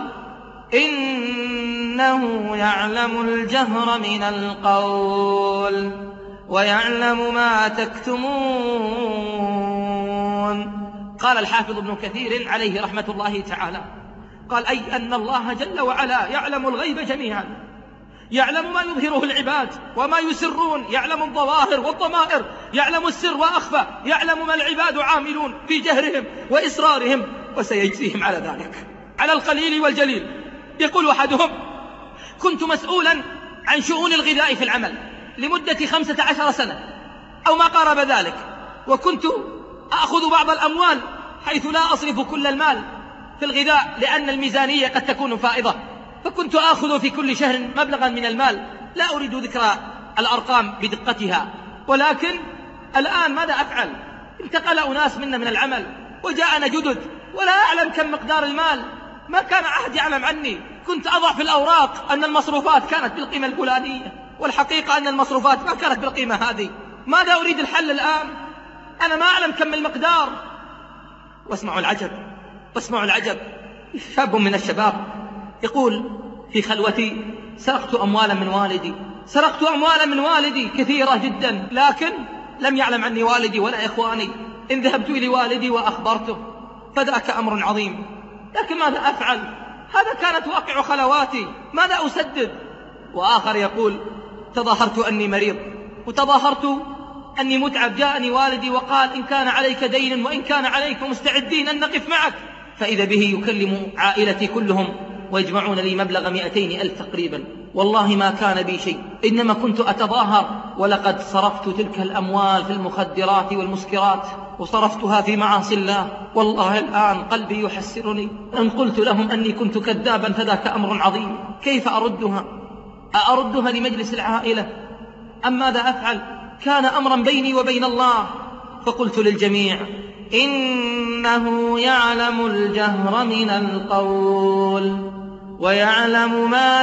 إنه يعلم الجهر من القول ويعلم ما تكتمون. قال الحافظ ابن كثير عليه رحمة الله تعالى، قال: أي أن الله جل وعلا يعلم الغيب جميعا، يعلم ما يظهره العباد وما يسرون، يعلم الظواهر والضمائر، يعلم السر وأخفى، يعلم ما العباد عاملون في جهرهم وإسرارهم، وسيجزيهم على ذلك، على القليل والجليل. يقول أحدهم: كنت مسؤولا عن شؤون الغذاء في العمل لمدة خمسة عشر سنة أو ما قارب ذلك، وكنت أخذ بعض الأموال حيث لا أصرف كل المال في الغذاء لأن الميزانية قد تكون فائضة، فكنت أخذ في كل شهر مبلغا من المال، لا أريد ذكر الأرقام بدقتها، ولكن الآن ماذا أفعل؟ انتقل أناس منا من العمل وجاءنا جدد ولا أعلم كم مقدار المال، ما كان أحد يعلم عني. كنت أضع في الأوراق أن المصروفات كانت بالقيمة الفلانية، والحقيقة أن المصروفات ما كانت بالقيمة هذه. ماذا أريد الحل الآن؟ أنا ما أعلم كم المقدار. واسمعوا العجب، واسمعوا العجب. شاب من الشباب يقول في خلوتي: سرقت أموالا من والدي، سرقت أموالا من والدي كثيرة جدا، لكن لم يعلم عني والدي ولا إخواني. إن ذهبت إلى والدي وأخبرته فذاك أمر عظيم، لكن ماذا أفعل؟ هذا كانت واقع خلواتي، ماذا أسدد؟ وآخر يقول: تظاهرت أني مريض وتظاهرت أني متعب، جاءني والدي وقال: إن كان عليك دين وإن كان عليك مستعدين أن نقف معك. فإذا به يكلم عائلتي كلهم ويجمعون لي مبلغ مئتين ألف تقريبا. والله ما كان بي شيء، إنما كنت أتظاهر، ولقد صرفت تلك الأموال في المخدرات والمسكرات وصرفتها في معاصي الله. والله الآن قلبي يحسرني، إن قلت لهم أني كنت كذابا فذاك أمر عظيم. كيف أردها؟ أردها لمجلس العائلة أم ماذا أفعل؟ كان أمرا بيني وبين الله. فقلت للجميع: إنه يعلم الجهر من القول ويعلم ما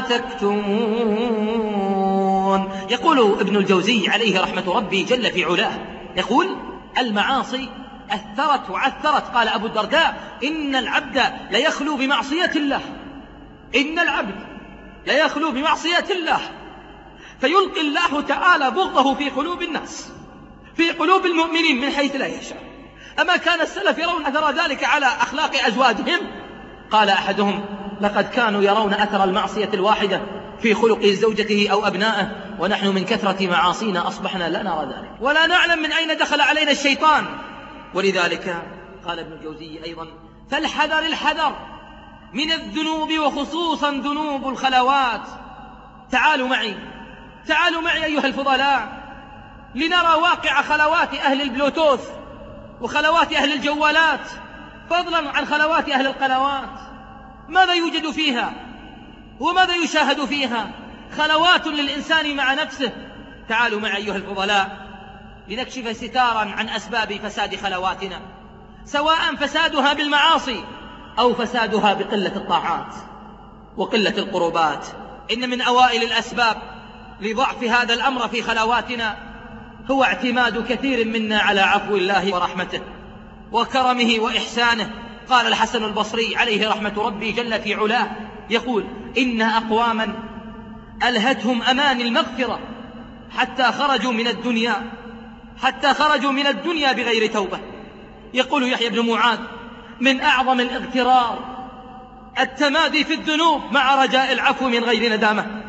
تكتمون. يقول ابن الجوزي عليه رحمة ربي جل في علاه، يقول: المعاصي أثرت وعثرت. قال أبو الدرداء: إن العبد ليخلو بمعصية الله، إن العبد ليخلو بمعصية الله فيلقي الله تعالى بغضه في قلوب الناس، في قلوب المؤمنين من حيث لا يشاء. أما كان السلف يرون أثر ذلك على أخلاق أزواجهم؟ قال أحدهم: لقد كانوا يرون أثر المعصية الواحدة في خلق زوجته أو أبنائه، ونحن من كثرة معاصينا أصبحنا لا نرى ذلك ولا نعلم من أين دخل علينا الشيطان. ولذلك قال ابن الجوزي أيضا: فالحذر الحذر من الذنوب، وخصوصا ذنوب الخلوات. تعالوا معي، تعالوا معي أيها الفضلاء، لنرى واقع خلوات أهل البلوتوث وخلوات أهل الجوالات، فضلا عن خلوات أهل القنوات. ماذا يوجد فيها وماذا يشاهد فيها؟ خلوات للإنسان مع نفسه. تعالوا معي أيها الفضلاء لنكشف ستارا عن أسباب فساد خلواتنا، سواء فسادها بالمعاصي أو فسادها بقلة الطاعات وقلة القربات. إن من أوائل الأسباب لضعف هذا الأمر في خلواتنا هو اعتماد كثير منا على عفو الله ورحمته وكرمه وإحسانه. قال الحسن البصري عليه رحمة ربي جل في علاه، يقول: إن أقواما ألهتهم أمان المغفرة حتى خرجوا من الدنيا حتى خرجوا من الدنيا بغير توبة. يقول يحيى بن معاذ: من أعظم الاغترار التمادي في الذنوب مع رجاء العفو من غير ندامة.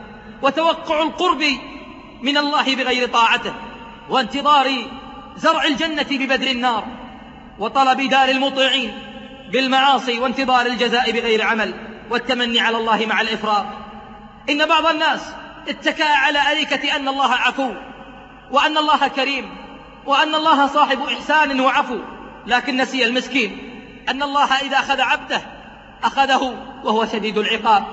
وتوقع القرب من الله بغير طاعته، وانتظار زرع الجنة ببذر النار، وطلب دار المطيعين بالمعاصي، وانتظار الجزاء بغير عمل، والتمني على الله مع الإفراط. إن بعض الناس اتكأ على أريكة أن الله عفو، وأن الله كريم، وأن الله صاحب إحسان وعفو، لكن نسي المسكين أن الله إذا أخذ عبده أخذه وهو شديد العقاب،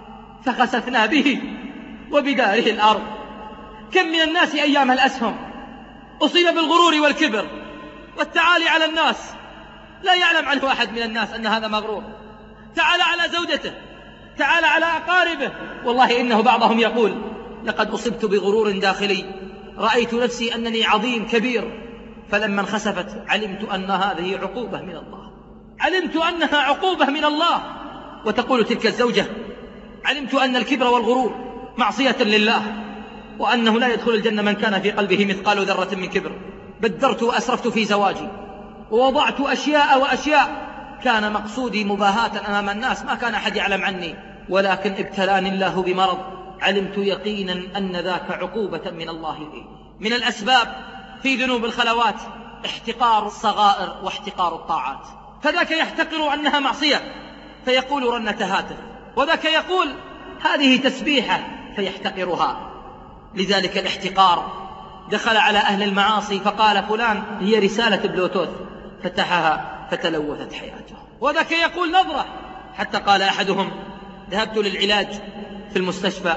فخسفنا به وبداره الأرض. كم من الناس أيام الأسهم أصيب بالغرور والكبر والتعالي على الناس، لا يعلم عنه أحد من الناس أن هذا مغرور. تعالى على زوجته، تعالى على أقاربه، والله إنه بعضهم يقول: لقد أصبت بغرور داخلي، رأيت نفسي أنني عظيم كبير، فلما انخسفت علمت أن هذه عقوبة من الله، علمت أنها عقوبة من الله. وتقول تلك الزوجة: علمت أن الكبر والغرور معصية لله، وأنه لا يدخل الجنة من كان في قلبه مثقال ذرة من كبر. بدرت وأسرفت في زواجي، ووضعت أشياء وأشياء كان مقصودي مباهاة أمام الناس، ما كان أحد يعلم عني، ولكن ابتلاني الله بمرض، علمت يقينا أن ذاك عقوبة من الله لي. من الأسباب في ذنوب الخلوات احتقار الصغائر واحتقار الطاعات، فذاك يحتقر أنها معصية فيقول رنة هاتف، وذاك يقول هذه تسبيحة فيحتقرها. لذلك الاحتقار دخل على أهل المعاصي فقال فلان هي رسالة بلوتوث، فتحها فتلوثت حياته. وذاك يقول نظرة، حتى قال أحدهم: ذهبت للعلاج في المستشفى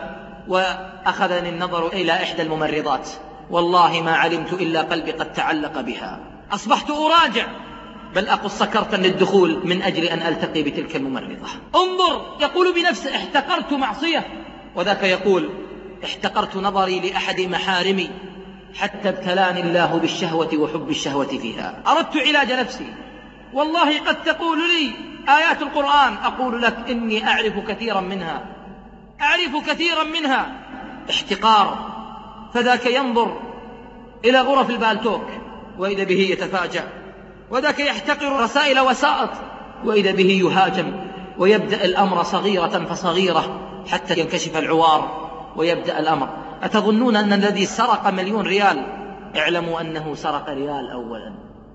وأخذني النظر إلى إحدى الممرضات، والله ما علمت إلا قلبي قد تعلق بها، أصبحت أراجع بل أقص سكرتا للدخول من أجل أن ألتقي بتلك الممرضة. انظر، يقول بنفسه: احتقرت معصية. وذاك يقول: احتقرت نظري لأحد محارمي حتى ابتلاني الله بالشهوة وحب الشهوة فيها، أردت علاج نفسي. والله قد تقول لي آيات القرآن، أقول لك إني أعرف كثيرا منها، أعرف كثيرا منها. احتقار. فذاك ينظر إلى غرف البالتوك وإذا به يتفاجأ، وذاك يحتقر رسائل وسائط وإذا به يهاجم، ويبدأ الأمر صغيرة فصغيرة حتى ينكشف العوار ويبدأ الأمر. أتظنون أن الذي سرق مليون ريال، اعلموا أنه سرق ريال أولا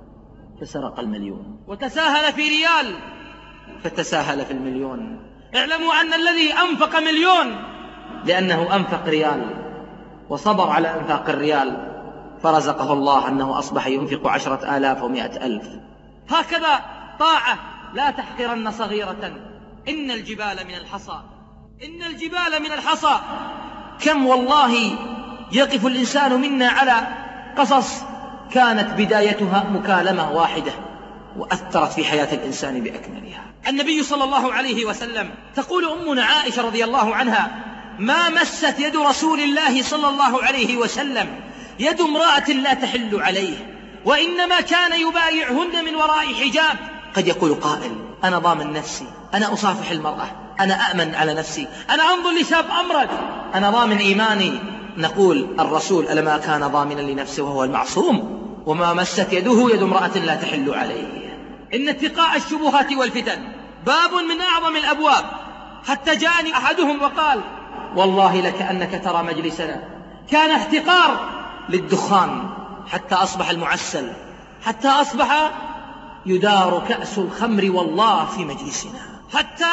فسرق المليون، وتساهل في ريال فتساهل في المليون. اعلموا أن الذي أنفق مليون لأنه أنفق ريال وصبر على أنفاق الريال، فرزقه الله أنه أصبح ينفق عشرة آلاف ومائة ألف. هكذا طاعة لا تحقرن صغيرة. إن الجبال من الحصى، إن الجبال من الحصى. كم والله يقف الإنسان منا على قصص كانت بدايتها مكالمة واحدة وأثرت في حياة الإنسان بأكملها. النبي صلى الله عليه وسلم، تقول أمنا عائشة رضي الله عنها: ما مست يد رسول الله صلى الله عليه وسلم يد امرأة لا تحل عليه، وإنما كان يبايعهن من وراء حجاب. قد يقول قائل: أنا ضامن نفسي، أنا أصافح المرأة، أنا أأمن على نفسي، أنا أنظر لشاب أمرد، أنا ضامن إيماني. نقول: الرسول ألما كان ضامنا لنفسه وهو المعصوم؟ وما مست يده يد امرأة لا تحل عليه. إن اتقاء الشبهات والفتن باب من أعظم الأبواب، حتى جاءني أحدهم وقال: والله لكأنك ترى مجلسنا كان احتقار للدخان، حتى أصبح المعسل، حتى أصبح يدار كأس الخمر والله في مجلسنا، حتى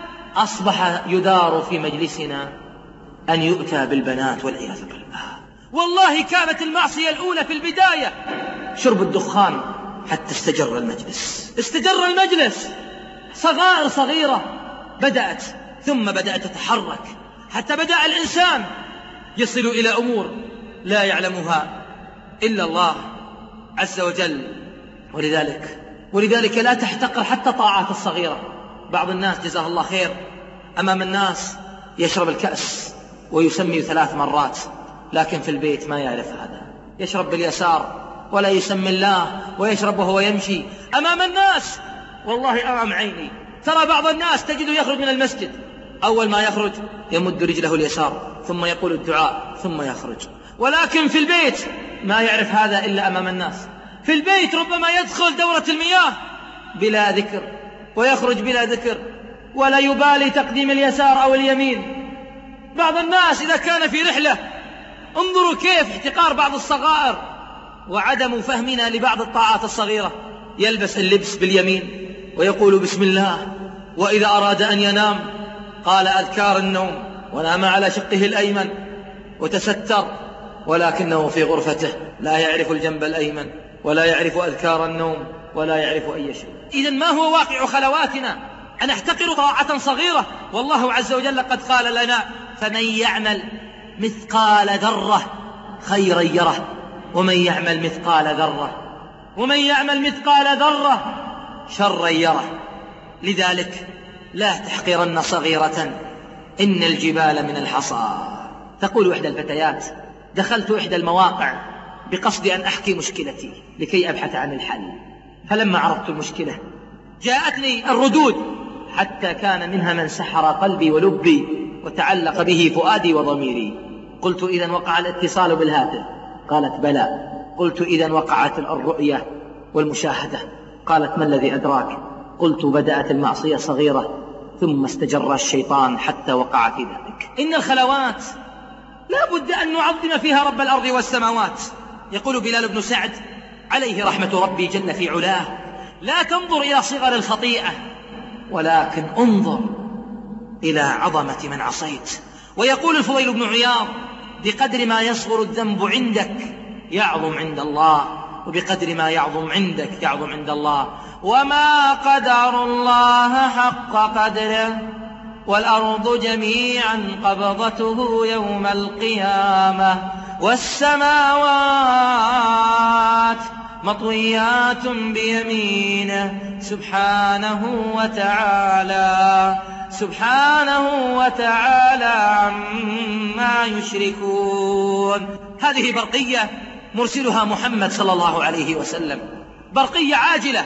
أصبح يدار في مجلسنا أن يؤتى بالبنات والعياذ بالله. والله كانت المعصية الأولى في البداية شرب الدخان، حتى استجر المجلس، استجر المجلس. صغائر صغيرة بدأت، ثم بدأت تتحرك، حتى بدأ الإنسان يصل إلى أمور لا يعلمها إلا الله عز وجل. ولذلك ولذلك لا تحتقر حتى طاعات الصغيرة. بعض الناس جزاه الله خير أمام الناس يشرب الكأس ويسمي ثلاث مرات، لكن في البيت ما يعرف هذا، يشرب باليسار ولا يسمي الله، ويشرب وهو يمشي أمام الناس. والله أمام عيني ترى بعض الناس تجده يخرج من المسجد، أول ما يخرج يمد رجله اليسار ثم يقول الدعاء ثم يخرج، ولكن في البيت ما يعرف هذا إلا أمام الناس. في البيت ربما يدخل دورة المياه بلا ذكر ويخرج بلا ذكر، ولا يبالي تقديم اليسار أو اليمين، بعض الناس إذا كان في رحلة انظروا كيف احتقار بعض الصغائر وعدم فهمنا لبعض الطاعات الصغيرة. يلبس اللبس باليمين ويقول بسم الله، وإذا أراد أن ينام قال أذكار النوم ونام على شقه الأيمن وتستر، ولكنه في غرفته لا يعرف الجنب الأيمن ولا يعرف أذكار النوم ولا يعرف أي شيء. إذن ما هو واقع خلواتنا؟ أن احتقر طاعة صغيرة، والله عز وجل قد قال لنا فمن يعمل مثقال ذرة خيرا يره ومن يعمل مثقال ذرة ومن يعمل مثقال ذرة شرا يره. لذلك لا تحقرن صغيرة إن الجبال من الحصى. تقول إحدى الفتيات دخلت إحدى المواقع بقصد أن أحكي مشكلتي لكي أبحث عن الحل، فلما عرفت المشكلة جاءتني الردود حتى كان منها من سحر قلبي ولبي وتعلق به فؤادي وضميري. قلت إذن وقع الاتصال بالهاتف؟ قالت بلى. قلت إذن وقعت الرؤية والمشاهدة؟ قالت ما الذي أدراك؟ قلت بدأت المعصية صغيرة ثم استجر الشيطان حتى وقع في ذلك. إن الخلوات لا بد أن نعظم فيها رب الأرض والسماوات. يقول بلال بن سعد عليه رحمة ربي جل في علاه لا تنظر إلى صغر الخطيئة ولكن انظر إلى عظمة من عصيت. ويقول الفضيل بن عياض بقدر ما يصغر الذنب عندك يعظم عند الله، وبقدر ما يعظم عندك يعظم عند الله. وما قدر الله حق قدره والأرض جميعا قبضته يوم القيامة والسماوات مطويات بيمينه سبحانه وتعالى سبحانه وتعالى عما يشركون. هذه برقية مرسلها محمد صلى الله عليه وسلم، برقية عاجلة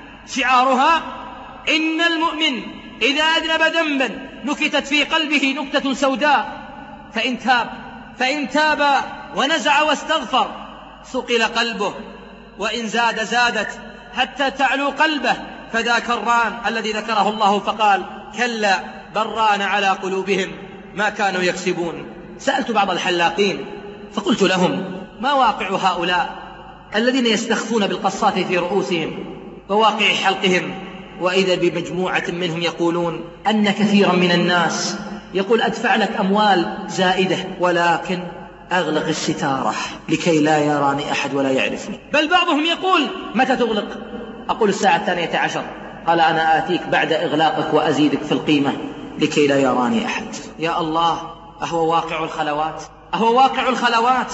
شعارها إن المؤمن إذا أذنب ذنبا نكتت في قلبه نكتة سوداء فإن تاب فإن تاب ونزع واستغفر ثقل قلبه، وإن زاد زادت حتى تعلو قلبه، فذاك الران الذي ذكره الله فقال كلا بران على قلوبهم ما كانوا يكسبون. سألت بعض الحلاقين فقلت لهم ما واقع هؤلاء الذين يستخفون بالقصات في رؤوسهم وواقع حلقهم، وإذا بمجموعة منهم يقولون أن كثيرا من الناس يقول أدفع لك أموال زائدة ولكن أغلق الستارة لكي لا يراني أحد ولا يعرفني. بل بعضهم يقول متى تغلق؟ أقول الساعة الثانية عشر. قال أنا آتيك بعد إغلاقك وأزيدك في القيمة لكي لا يراني أحد. يا الله، أهو واقع الخلوات؟ أهو واقع الخلوات؟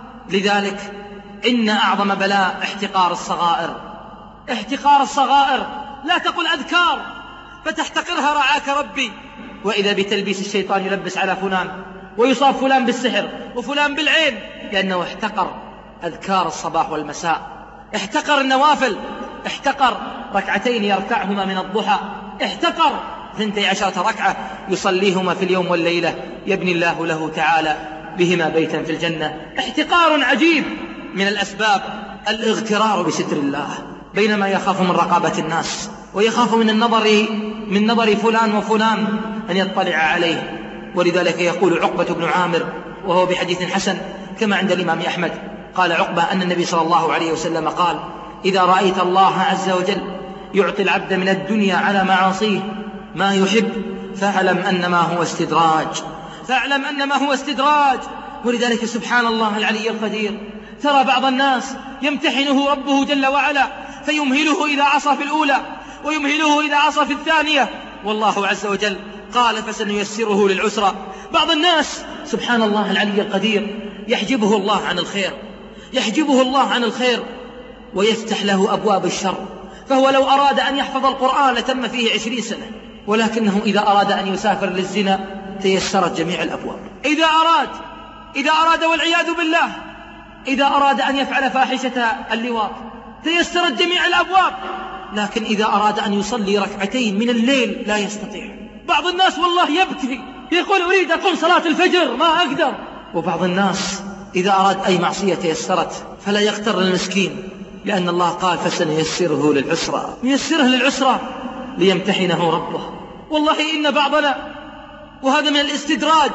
لذلك إن أعظم بلاء احتقار الصغائر، احتقار الصغائر. لا تقل أذكار فتحتقرها رعاك ربي، وإذا بتلبيس الشيطان يلبس على فلان ويصاب فلان بالسحر وفلان بالعين لأنه احتقر أذكار الصباح والمساء، احتقر النوافل، احتقر ركعتين يركعهما من الضحى، احتقر ثنتي عشرة ركعة يصليهما في اليوم والليلة يبني الله له تعالى بهما بيتا في الجنة. احتقار عجيب. من الأسباب الاغترار بستر الله، بينما يخاف من رقابة الناس ويخاف من النظر من نظر فلان وفلان أن يطلع عليه. ولذلك يقول عقبة بن عامر وهو بحديث حسن كما عند الإمام أحمد، قال عقبة أن النبي صلى الله عليه وسلم قال إذا رأيت الله عز وجل يعطي العبد من الدنيا على معاصيه ما يحب فاعلم أنما هو استدراج، فاعلم أنما هو استدراج. ولذلك سبحان الله العلي القدير، ترى بعض الناس يمتحنه ربه جل وعلا فيمهله إذا عصى في الأولى ويمهله إذا عصى في الثانية، والله عز وجل قال فسنيسره للعسرى. بعض الناس سبحان الله العلي القدير يحجبه الله عن الخير، يحجبه الله عن الخير ويفتح له أبواب الشر، فهو لو أراد أن يحفظ القرآن لتم فيه عشرين سنة، ولكنه إذا أراد أن يسافر للزنا تيسرت جميع الأبواب. إذا أراد إذا أراد والعياذ بالله إذا أراد أن يفعل فاحشة اللواط تيسرت جميع الأبواب، لكن إذا أراد أن يصلي ركعتين من الليل لا يستطيع. بعض الناس والله يبكي يقول أريد أقوم صلاة الفجر ما أقدر. وبعض الناس إذا أراد أي معصية تيسرت فلا يغتر المسكين، لأن الله قال فسنيسره للعسرى، ييسره للعسرى ليمتحنه ربه. والله إن بعضنا، وهذا من الاستدراج،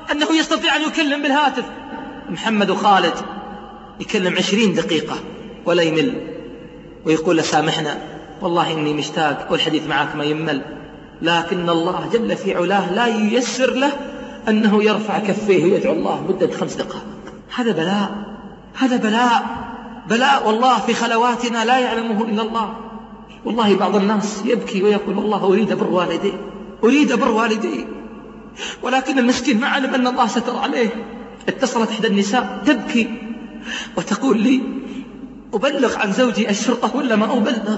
أنه يستطيع أن يكلم بالهاتف. محمد خالد يكلم عشرين دقيقة ولا يمل، ويقول له سامحنا والله إني مشتاق والحديث معك ما يمل، لكن الله جل في علاه لا ييسر له أنه يرفع كفيه ويدعو الله مدة خمس دقائق. هذا بلاء، هذا بلاء، بلاء والله في خلواتنا لا يعلمه إلا الله. والله بعض الناس يبكي ويقول والله أريد بر والدي، أريد بر والدي، ولكن المسكين ما علم أن الله ستر عليه. اتصلت إحدى النساء تبكي وتقول لي أبلغ عن زوجي الشرطة ولا ما أبلغ؟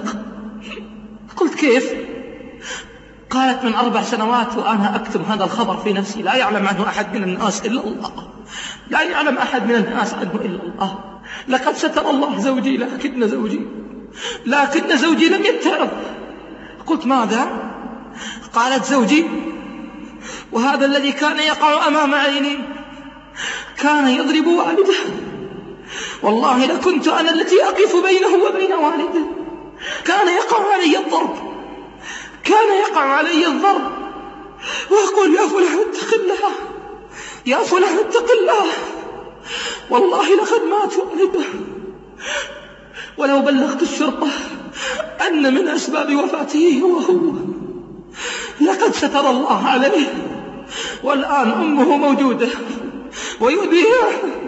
قلت كيف؟ قالت من أربع سنوات وأنا أكتم هذا الخبر في نفسي، لا يعلم عنه أحد من الناس إلا الله، لا يعلم أحد من الناس عنه إلا الله. لقد ستر الله زوجي لكن زوجي لكن زوجي لم يتعظ. قلت ماذا؟ قالت زوجي وهذا الذي كان يقع أمام عيني كان يضرب والده، والله لكنت أنا التي أقف بينه وبين والده. كان يقع علي الضرب، كان يقع علي الضرب، وأقول يا فلان اتق الله، يا فلان اتق الله، والله لقد مات والده، ولو بلغت الشرطة أن من أسباب وفاته هو هو. لقد ستر الله عليه، والآن أمه موجودة ويؤذيها.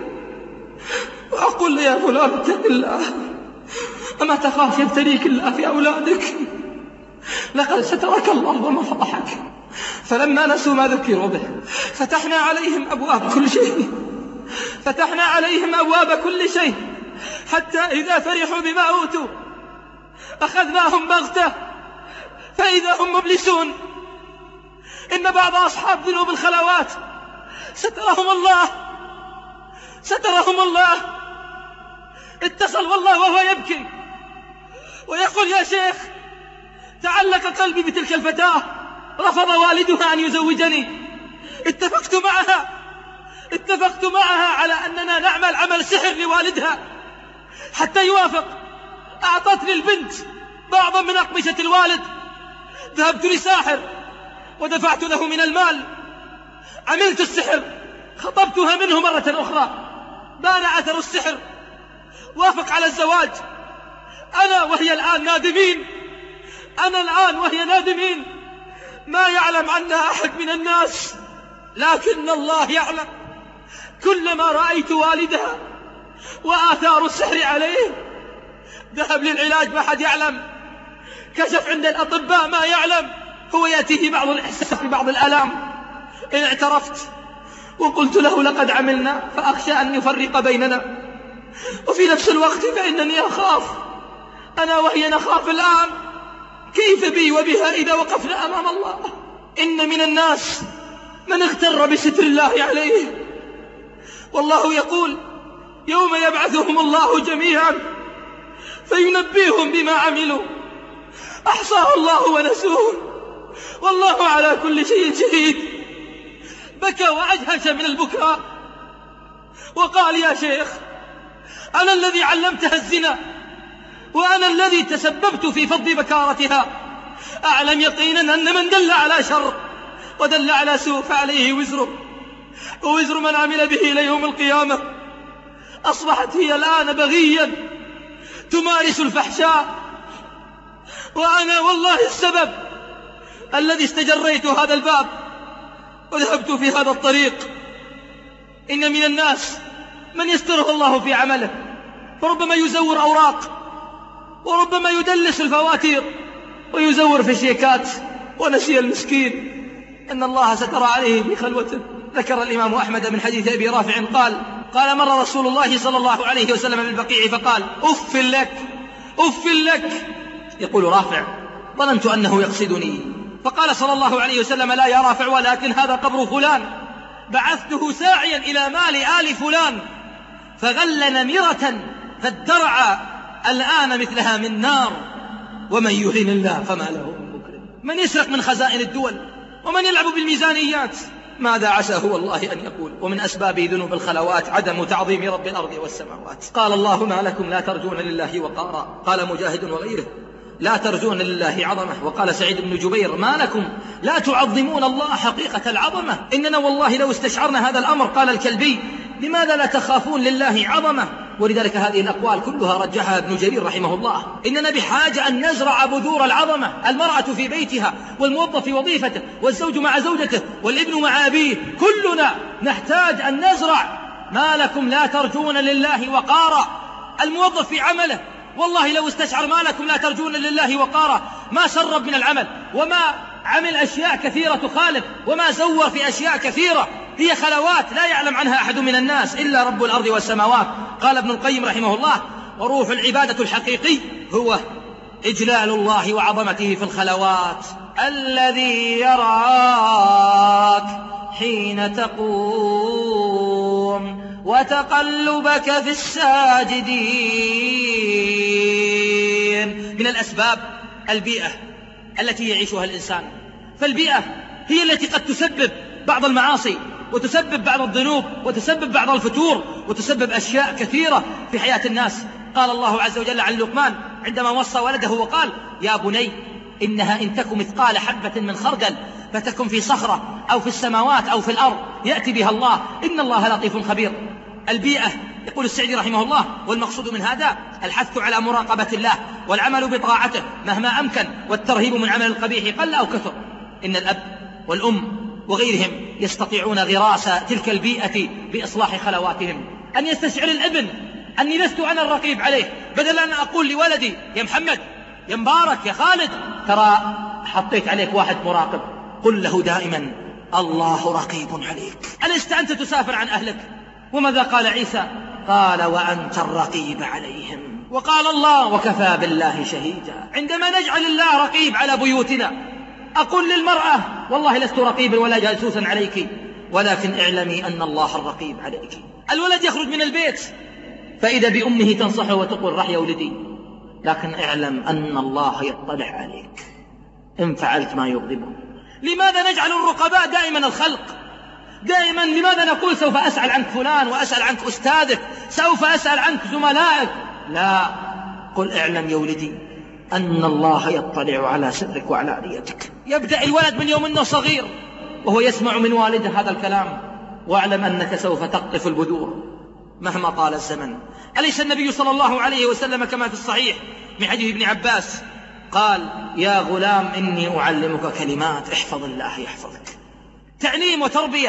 وأقول يا فلان اتق الله، أما تخاف يبتليك الله في أولادك؟ لقد سترك الله وما فضحك. فلما نسوا ما ذكروا به فتحنا عليهم أبواب كل شيء، فتحنا عليهم أبواب كل شيء، حتى إذا فرحوا بما أوتوا أخذناهم بغتة فإذا هم مبلسون. إن بعض أصحاب ذنوب الخلوات سترهم الله، سترهم الله، اتصل والله وهو يبكي ويقول يا شيخ تعلق قلبي بتلك الفتاة، رفض والدها أن يزوجني، اتفقت معها اتفقت معها على أننا نعمل عمل سحر لوالدها حتى يوافق. أعطتني البنت بعضا من أقمشة الوالد، ذهبت لساحر ودفعت له من المال، عملت السحر، خطبتها منه مرة أخرى، بان أثر السحر، وافق على الزواج. أنا وهي الآن نادمين، أنا الآن وهي نادمين، ما يعلم عنا أحد من الناس، لكن الله يعلم. كلما رأيت والدها وآثار السحر عليه ذهب للعلاج ما حد يعلم، كشف عند الأطباء ما يعلم، هو يأتيه بعض الإحساس ببعض الألام. إن اعترفت وقلت له لقد عملنا فأخشى أن يفرق بيننا، وفي نفس الوقت فإنني أخاف، أنا وهي نخاف الآن، كيف بي وبها إذا وقفنا أمام الله؟ إن من الناس من اغتر بستر الله عليه، والله يقول يوم يبعثهم الله جميعا فينبئهم بما عملوا، أحصاه الله ونسوه، والله على كل شيء شهيد. بكى وأجهش من البكاء وقال يا شيخ أنا الذي علمتها الزنا، وأنا الذي تسببت في فض بكارتها، أعلم يقينا أن من دل على شر ودل على سوء فعليه وزره ووزر من عمل به إلى يوم القيامة. أصبحت هي الآن بغيا تمارس الفحشاء، وأنا والله السبب الذي استجريت هذا الباب وذهبت في هذا الطريق. إن من الناس من يستره الله في عمله، فربما يزور أوراق، وربما يدلس الفواتير ويزور في الشيكات، ونسي المسكين أن الله ستر عليه في خلوته. ذكر الإمام أحمد من حديث أبي رافع قال قال مر رسول الله صلى الله عليه وسلم بالبقيع فقال أف لك أف لك. يقول رافع ظننت أنه يقصدني، فقال صلى الله عليه وسلم لا يا رافع ولكن هذا قبر فلان، بعثته ساعيا إلى مال آل فلان فغل نمرة فادرع الآن مثلها من نار، ومن يهن الله فما له من مكرم. من يسرق من خزائن الدول ومن يلعب بالميزانيات ماذا عسى هو الله أن يقول. ومن أسباب ذنوب الخلوات عدم تعظيم رب الأرض والسماوات. قال الله ما لكم لا ترجون لله وقارا. قال مجاهد وغيره لا ترجون لله عظمة. وقال سعيد بن جبير: ما لكم لا تعظمون الله حقيقة العظمة؟ إننا والله لو استشعرنا هذا الأمر. قال الكلبي: لماذا لا تخافون لله عظمة؟ ولذلك هذه الأقوال كلها رجحها ابن جرير رحمه الله. إننا بحاجة أن نزرع بذور العظمة. المرأة في بيتها، والموظف في وظيفته، والزوج مع زوجته، والابن مع أبيه، كلنا نحتاج أن نزرع. ما لكم لا ترجون لله وقارا. الموظف في عمله والله لو استشعر ما لكم لا ترجون لله وقارا ما سرب من العمل، وما عمل أشياء كثيرة تخالف، وما زور في أشياء كثيرة هي خلوات لا يعلم عنها أحد من الناس إلا رب الأرض والسماوات. قال ابن القيم رحمه الله: وروح العبادة الحقيقي هو إجلال الله وعظمته في الخلوات، الذي يراك حين تقوم وتقلبك في الساجدين. من الأسباب البيئة التي يعيشها الإنسان، فالبيئة هي التي قد تسبب بعض المعاصي، وتسبب بعض الذنوب، وتسبب بعض الفتور، وتسبب أشياء كثيرة في حياة الناس. قال الله عز وجل عن لقمان عندما وصى ولده وقال: يا بني إنها إن تك مثقال حبة من خردل فتكن في صخرة أو في السماوات أو في الأرض يأتي بها الله إن الله لطيف خبير. البيئة، يقول السعدي رحمه الله: والمقصود من هذا الحث على مراقبة الله والعمل بطاعته مهما أمكن، والترهيب من عمل القبيح قل أو كثر. إن الأب والأم وغيرهم يستطيعون غراس تلك البيئة بإصلاح خلواتهم. أن يستشعر الابن أني لست أنا الرقيب عليه، بدل أن أقول لولدي: يا محمد، يا مبارك، يا خالد، ترى حطيت عليك واحد مراقب، قل له دائما: الله رقيب عليك. ألست أنت تسافر عن أهلك؟ وماذا قال عيسى؟ قال: وأنت الرقيب عليهم. وقال الله: وكفى بالله شهيدا. عندما نجعل الله رقيب على بيوتنا، أقول للمرأة: والله لست رقيبا ولا جاسوسا عليك، ولكن اعلمي أن الله الرقيب عليك. الولد يخرج من البيت فإذا بأمه تنصحه وتقول: رح يا ولدي، لكن اعلم أن الله يطلع عليك إن فعلت ما يغضبه. لماذا نجعل الرقباء دائما الخلق؟ دائما لماذا نقول: سوف أسأل عنك فلان، وأسأل عنك أستاذك، سوف أسأل عنك زملائك؟ لا، قل: اعلم يا ولدي أن الله يطلع على سرك وعلى نيتك. يبدأ الولد من يوم أنه صغير وهو يسمع من والده هذا الكلام: واعلم أنك سوف تقطف البذور مهما طال الزمن. أليس النبي صلى الله عليه وسلم كما في الصحيح من حديث ابن عباس قال: يا غلام إني أعلمك كلمات احفظ الله يحفظك. تعليم وتربية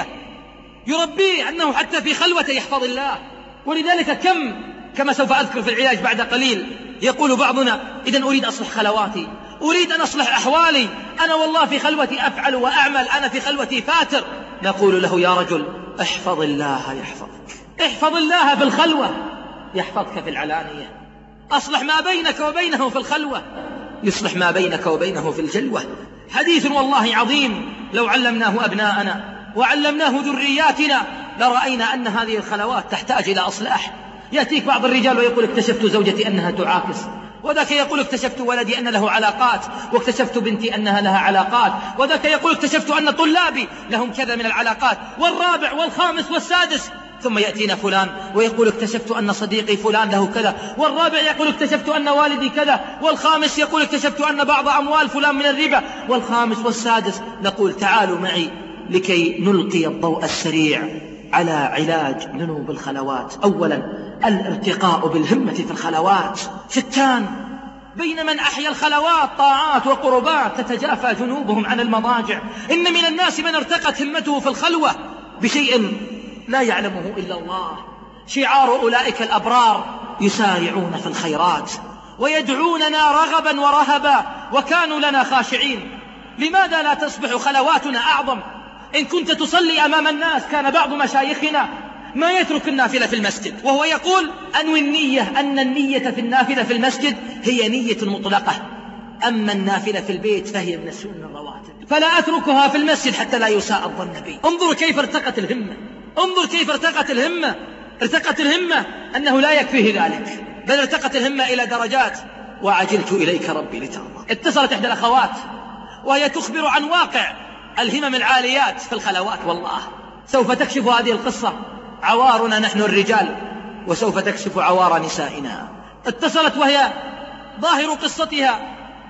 يربيه أنه حتى في خلوة يحفظ الله. ولذلك كم كما سوف أذكر في العلاج بعد قليل يقول بعضنا: إذن أريد أصلح خلواتي، أريد أن أصلح أحوالي، أنا والله في خلوتي أفعل وأعمل، أنا في خلوتي فاتر. نقول له: يا رجل، احفظ الله يحفظك. احفظ الله في الخلوة يحفظك في العلانية. أصلح ما بينك وبينه في الخلوة يصلح ما بينك وبينه في الجلوة. حديث والله عظيم لو علمناه أبناءنا وعلمناه ذرياتنا لرأينا أن هذه الخلوات تحتاج إلى أصلاح. يأتيك بعض الرجال ويقول: اكتشفت زوجتي أنها تعاكس، وذاك يقول: اكتشفت ولدي أن له علاقات، واكتشفت بنتي أنها لها علاقات، وذاك يقول: اكتشفت أن طلابي لهم كذا من العلاقات، والرابع والخامس والسادس. ثم يأتينا فلان ويقول: اكتشفت أن صديقي فلان له كذا، والرابع يقول: اكتشفت أن والدي كذا، والخامس يقول: اكتشفت أن بعض أموال فلان من الربا، والخامس والسادس. نقول: تعالوا معي لكي نلقي الضوء السريع على علاج ذنوب الخلوات. أولا، الارتقاء بالهمة في الخلوات. شتان بين من أحيا الخلوات طاعات وقربات تتجافى جنوبهم عن المضاجع. إن من الناس من ارتقت همته في الخلوة بشيء لا يعلمه إلا الله. شعار أولئك الأبرار: يسارعون في الخيرات ويدعوننا رغبا ورهبا وكانوا لنا خاشعين. لماذا لا تصبح خلواتنا أعظم؟ إن كنت تصلي أمام الناس كان بعض مشايخنا ما يترك النافلة في المسجد وهو يقول: أنوي النية، أن النية في النافلة في المسجد هي نية مطلقة، أما النافلة في البيت فهي من السنن الرواتب، فلا أتركها في المسجد حتى لا يساء الظن بي. انظروا كيف ارتقت الهمة، انظر كيف ارتقت الهمة. ارتقت الهمة أنه لا يكفيه ذلك، بل ارتقت الهمة إلى درجات: وعجلت إليك ربي لترضى. اتصلت إحدى الأخوات وهي تخبر عن واقع الهمم العاليات في الخلوات. والله سوف تكشف هذه القصة عوارنا نحن الرجال، وسوف تكشف عوار نسائنا. اتصلت وهي ظاهر قصتها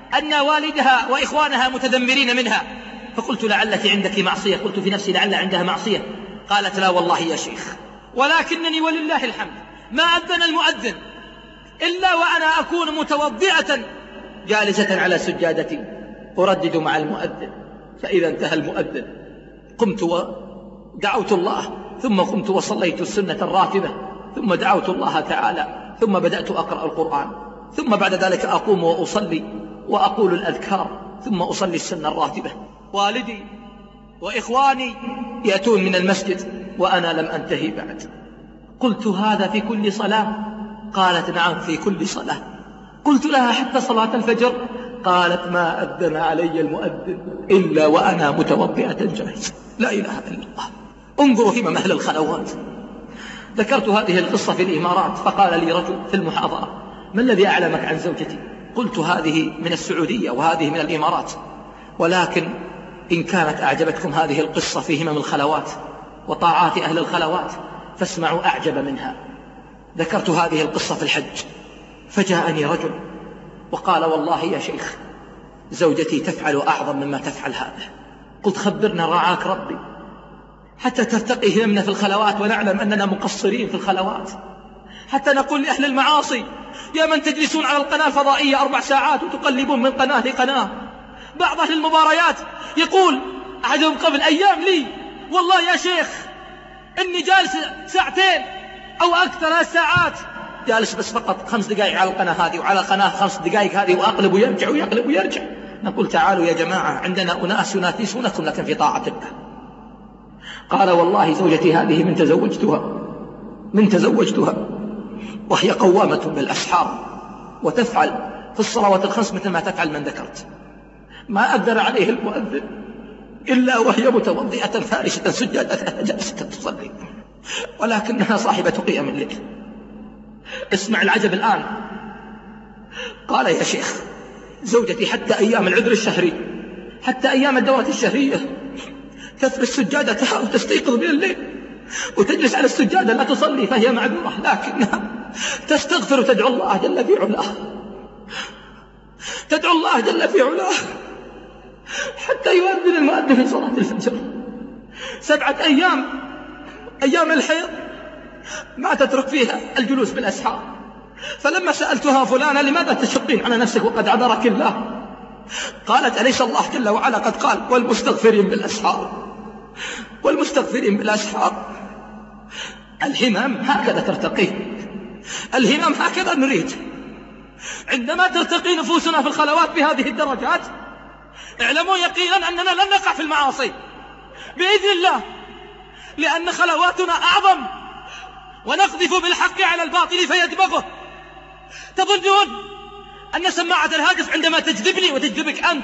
أن والدها وإخوانها متذمرين منها، فقلت لعلك عندك معصية. قلت في نفسي لعل عندها معصية. قالت لا والله يا شيخ، ولكنني ولله الحمد ما أذن المؤذن إلا وأنا أكون متوضئة جالسة على سجادتي أردد مع المؤذن، فإذا انتهى المؤذن قمت ودعوت الله، ثم قمت وصليت السنة الراتبة، ثم دعوت الله تعالى، ثم بدأت أقرأ القرآن، ثم بعد ذلك أقوم وأصلي وأقول الأذكار، ثم أصلي السنة الراتبة. والدي وإخواني يأتون من المسجد وأنا لم أنتهي بعد. قلت هذا في كل صلاة؟ قالت نعم في كل صلاة. قلت لها حتى صلاة الفجر؟ قالت ما أذن علي المؤذن إلا وأنا متوضئة جالسة. لا إله إلا الله. انظروا همم أهل الخلوات. ذكرت هذه القصة في الإمارات، فقال لي رجل في المحاضرة ما الذي أعلمك عن زوجتي؟ قلت هذه من السعودية وهذه من الإمارات، ولكن إن كانت أعجبتكم هذه القصة في همم الخلوات وطاعات أهل الخلوات فاسمعوا أعجب منها. ذكرت هذه القصة في الحج، فجاءني رجل وقال والله يا شيخ زوجتي تفعل أعظم مما تفعل هذا. قلت خبرنا رعاك ربي حتى ترتقي هممنا في الخلوات ونعلم أننا مقصرين في الخلوات، حتى نقول لأهل المعاصي يا من تجلسون على القناة الفضائية أربع ساعات وتقلبون من قناة لقناة. بعض أهل المباريات يقول أحدهم قبل أيام لي والله يا شيخ إني جالس ساعتين أو أكثر ساعات جالس بس فقط خمس دقائق على القناة هذه وعلى قناة خمس دقائق هذه وأقلب ويرجع ويقلب ويرجع. نقول تعالوا يا جماعة عندنا أناس ينافسونكم لكن في طاعة الله. قال والله زوجتي هذه من تزوجتها من تزوجتها وهي قوامة بالأسحار وتفعل في الصلوات الخمس مثل ما تفعل من ذكرت. ما أذن عليه المؤذن إلا وهي متوضئة فارشة سجادتها جالسة تصلي، ولكنها صاحبة قيام الليل. اسمع العجب الآن. قال يا شيخ زوجتي حتى أيام العذر الشهري، حتى أيام الدورة الشهرية تفرش سجادتها وتستيقظ من الليل وتجلس على السجادة لا تصلي فهي معذورة، لكنها تستغفر وتدعو الله جل في علاه، تدعو الله جل في علاه حتى يؤذن المؤذن في صلاة الفجر. سبعة أيام أيام الحيض ما تترك فيها الجلوس بالأسحار. فلما سألتها فلانة لماذا تشقين على نفسك وقد عذرك الله؟ قالت أليس الله جل وعلا قد قال والمستغفرين بالأسحار والمستغفرين بالأسحار. الهمم هكذا ترتقي، الهمم هكذا نريد. عندما ترتقي نفوسنا في الخلوات بهذه الدرجات اعلموا يقينا أننا لن نقع في المعاصي بإذن الله، لأن خلواتنا أعظم ونقذف بالحق على الباطل فيدمغه. تظنون أن سماعة الهاتف عندما تجذبني وتجذبك أنت،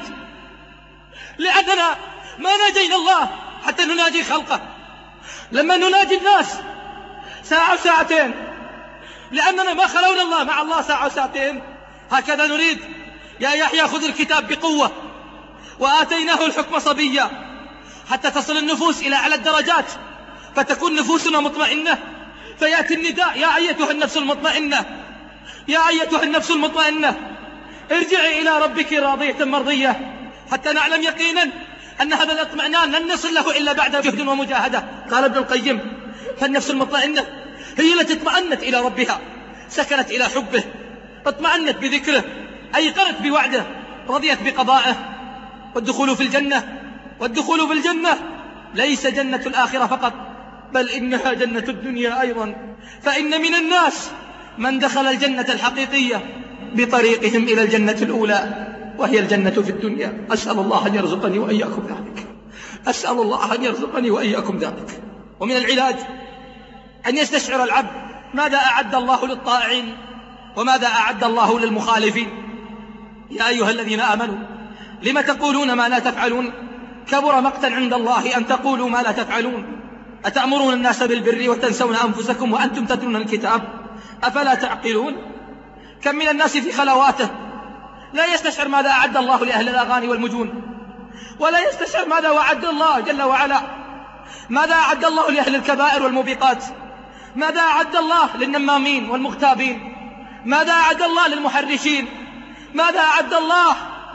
لأننا ما ناجينا الله حتى نناجي خلقه. لما نناجي الناس ساعة وساعتين لأننا ما خلونا الله مع الله ساعة وساعتين. هكذا نريد. يا يحيى خذ الكتاب بقوة وآتيناه الحكم صبيا حتى تصل النفوس إلى أعلى الدرجات فتكون نفوسنا مطمئنة، فيأتي النداء يا أيتها النفس المطمئنة، يا أيتها النفس المطمئنة ارجعي إلى ربك راضية مرضية، حتى نعلم يقينا أن هذا الاطمئنان لن نصل له إلا بعد جهد ومجاهدة. قال ابن القيم فالنفس المطمئنة هي التي اطمأنت إلى ربها، سكنت إلى حبه، اطمأنت بذكره، أيقنت بوعده، رضيت بقضائه. والدخول في الجنة والدخول في الجنة ليس جنة الآخرة فقط، بل إنها جنة الدنيا أيضا. فإن من الناس من دخل الجنة الحقيقية بطريقهم إلى الجنة الأولى وهي الجنة في الدنيا. أسأل الله أن يرزقني وإياكم ذلك، أسأل الله أن يرزقني وإياكم ذلك. ومن العلاج أن يستشعر العبد ماذا أعد الله للطائعين وماذا أعد الله للمخالفين. يا أيها الذين آمنوا لم تقولون ما لا تفعلون كبر مقتا عند الله أن تقولوا ما لا تفعلون أتأمرون الناس بالبر وتنسون أنفسكم وأنتم تتلون الكتاب أفلا تعقلون. كم من الناس في خلواته لا يستشعر ماذا أعد الله لأهل الأغاني والمجون، ولا يستشعر ماذا وعد الله جل وعلا، ماذا أعد الله لأهل الكبائر والموبقات، ماذا أعد الله للنمامين والمغتابين، ماذا أعد الله للمحرشين، ماذا أعد الله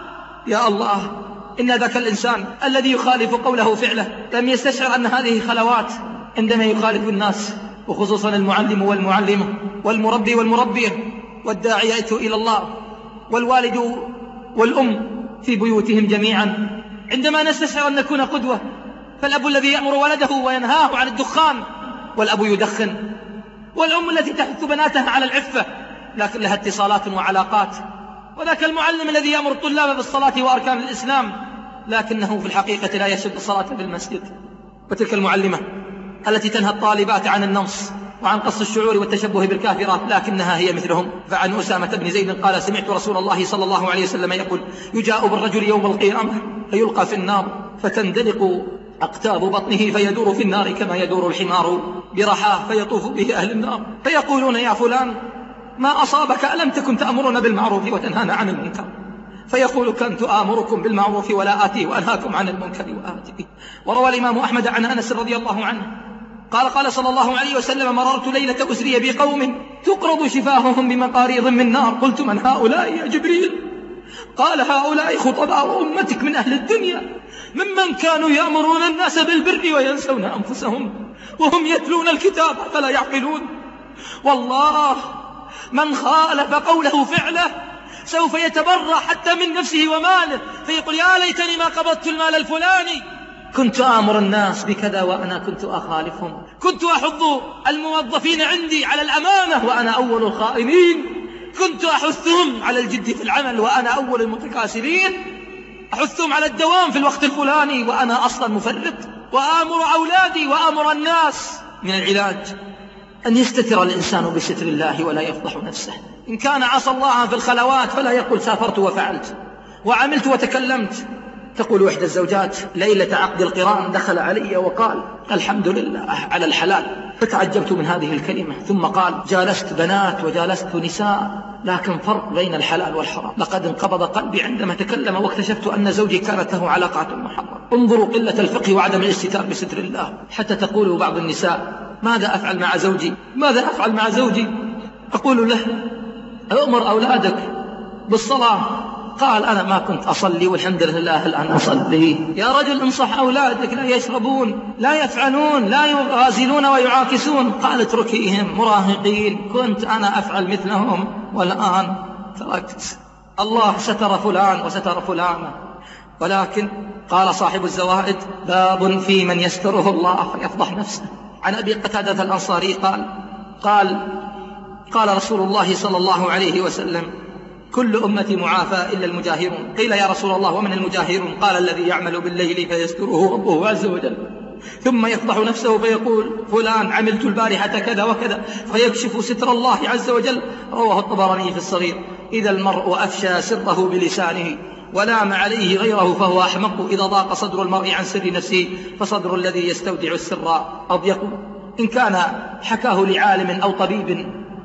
يا الله، إن ذاك الإنسان الذي يخالف قوله فعله لم يستشعر أن هذه خلوات عندما يخالف الناس، وخصوصا المعلم والمعلمة والمربي والمربية والداعية إلى الله والوالد والأم في بيوتهم جميعا. عندما نستشعر أن نكون قدوة، فالأب الذي يأمر ولده وينهاه عن الدخان والأب يدخن، والأم التي تحث بناتها على العفة لكن لها اتصالات وعلاقات، وذاك المعلم الذي يأمر الطلاب بالصلاة وأركان الإسلام لكنه في الحقيقة لا يشد الصلاة في المسجد، وتلك المعلمة التي تنهى الطالبات عن النمص وعن قص الشعور والتشبه بالكافرات لكنها هي مثلهم. فعن أسامة بن زيد قال: سمعت رسول الله صلى الله عليه وسلم يقول: يجاء بالرجل يوم القيامة فيلقى في النار فتندلق أقتاب بطنه فيدور في النار كما يدور الحمار برحاه فيطوف به أهل النار فيقولون: يا فلان ما أصابك؟ ألم تكن تأمرنا بالمعروف وتنهانا عن المنكر؟ فيقول: كنت آمركم بالمعروف ولا آتيه وأنهاكم عن المنكر وآتيه. وروى الإمام أحمد عن أنس رضي الله عنه قال: قال صلى الله عليه وسلم: مررت ليلة أسري بقوم تقرض شفاههم بمقاريض من نار، قلت: من هؤلاء يا جبريل؟ قال: هؤلاء خطباء أمتك من أهل الدنيا، ممن كانوا يأمرون الناس بالبر وينسون أنفسهم وهم يتلون الكتاب فلا يعقلون. والله من خالف قوله فعله سوف يتبرأ حتى من نفسه وماله، فيقول: يا ليتني ما قبضت المال الفلاني، كنت آمر الناس بكذا وأنا كنت أخالفهم، كنت أحض الموظفين عندي على الأمانة وأنا أول الخائنين، كنت أحثهم على الجد في العمل وأنا أول المتكاسلين، أحثهم على الدوام في الوقت الفلاني وأنا أصلا مفرط، وآمر أولادي وآمر الناس. من العلاج أن يستتر الإنسان بستر الله ولا يفضح نفسه. إن كان عصى الله في الخلوات فلا يقول: سافرت وفعلت وعملت وتكلمت. تقول إحدى الزوجات: ليلة عقد القران دخل علي وقال: الحمد لله على الحلال، فتعجبت من هذه الكلمة، ثم قال: جالست بنات وجالست نساء لكن فرق بين الحلال والحرام، لقد انقبض قلبي عندما تكلم واكتشفت أن زوجي كانت له علاقات محرمة. انظروا قلة الفقه وعدم الاستتار بستر الله. حتى تقول بعض النساء: ماذا أفعل مع زوجي؟ ماذا أفعل مع زوجي؟ أقول له: أمر أولادك بالصلاة. قال: أنا ما كنت أصلي والحمد لله الآن أصلي. يا رجل انصح أولادك لا يشربون لا يفعلون لا يغازلون ويعاكسون. قال: اتركيهم مراهقين، كنت أنا أفعل مثلهم والآن تركت. الله ستر فلان وستر فلانة، ولكن قال صاحب الزوائد: باب في من يستره الله فيفضح نفسه. عن أبي قتادة الأنصاري قال قال قال رسول الله صلى الله عليه وسلم: كل أمتي معافى إلا المجاهرون. قيل: يا رسول الله ومن المجاهرون؟ قال: الذي يعمل بالليل فيستره ربه عز وجل ثم يفضح نفسه فيقول: فلان عملت البارحة كذا وكذا، فيكشف ستر الله عز وجل. رواه الطبراني في الصغير. إذا المرء أفشى سره بلسانه ولام عليه غيره فهو أحمق. إذا ضاق صدر المرء عن سر نفسه فصدر الذي يستودع السر أضيق. إن كان حكاه لعالم أو طبيب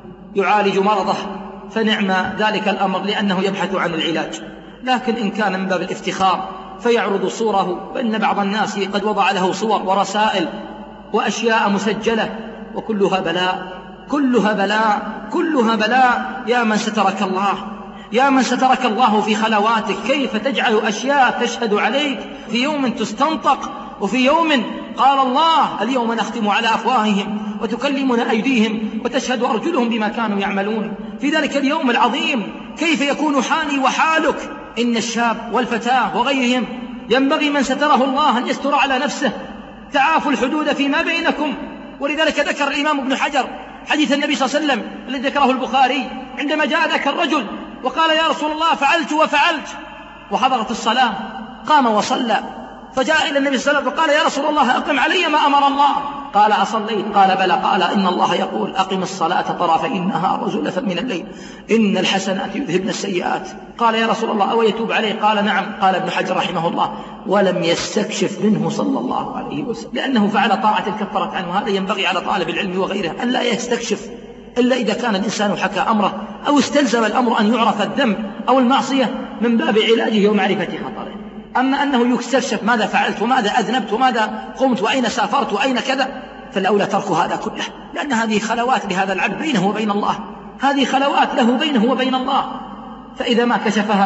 يعالج مرضه فنعم ذلك الأمر لأنه يبحث عن العلاج، لكن إن كان من باب الافتخار فيعرض صوره، فإن بعض الناس قد وضع له صور ورسائل وأشياء مسجلة، وكلها بلاء كلها بلاء كلها بلاء. يا من سترك الله يا من سترك الله في خلواتك، كيف تجعل أشياء تشهد عليك في يوم تستنطق، وفي يوم قال الله: اليوم نختم على أفواههم وتكلمنا أيديهم وتشهد أرجلهم بما كانوا يعملون. في ذلك اليوم العظيم كيف يكون حالي وحالك؟ إن الشاب والفتاة وغيرهم ينبغي من ستره الله أن يستر على نفسه. تعافوا الحدود فيما بينكم. ولذلك ذكر الإمام ابن حجر حديث النبي صلى الله عليه وسلم الذي ذكره البخاري عندما جاء ذاك الرجل وقال: يا رسول الله فعلت وفعلت، وحضرت الصلاة قام وصلى، فجاء إلى النبي صلى الله عليه وسلم وقال: يا رسول الله أقم علي ما أمر الله. قال: أصليت؟ قال: بلى. قال: إن الله يقول: أقم الصلاة طرفي النهار وزلفا من الليل إن الحسنات يذهبن السيئات. قال: يا رسول الله أو يتوب عليه؟ قال: نعم. قال ابن حجر رحمه الله: ولم يستكشف منه صلى الله عليه وسلم، لأنه فعل طاعة كفرت عنه. هذا ينبغي على طالب العلم وغيره أن لا يستكشف إلا إذا كان الإنسان حكى أمره أو استلزم الأمر أن يعرف الذنب أو المعصية من باب علاجه ومعرفة خطره. أما أنه يستكشف ماذا فعلت وماذا أذنبت وماذا قمت وأين سافرت وأين كذا، فالأولى ترك هذا كله، لأن هذه خلوات لهذا العبد بينه وبين الله، هذه خلوات له بينه وبين الله. فإذا ما كشفها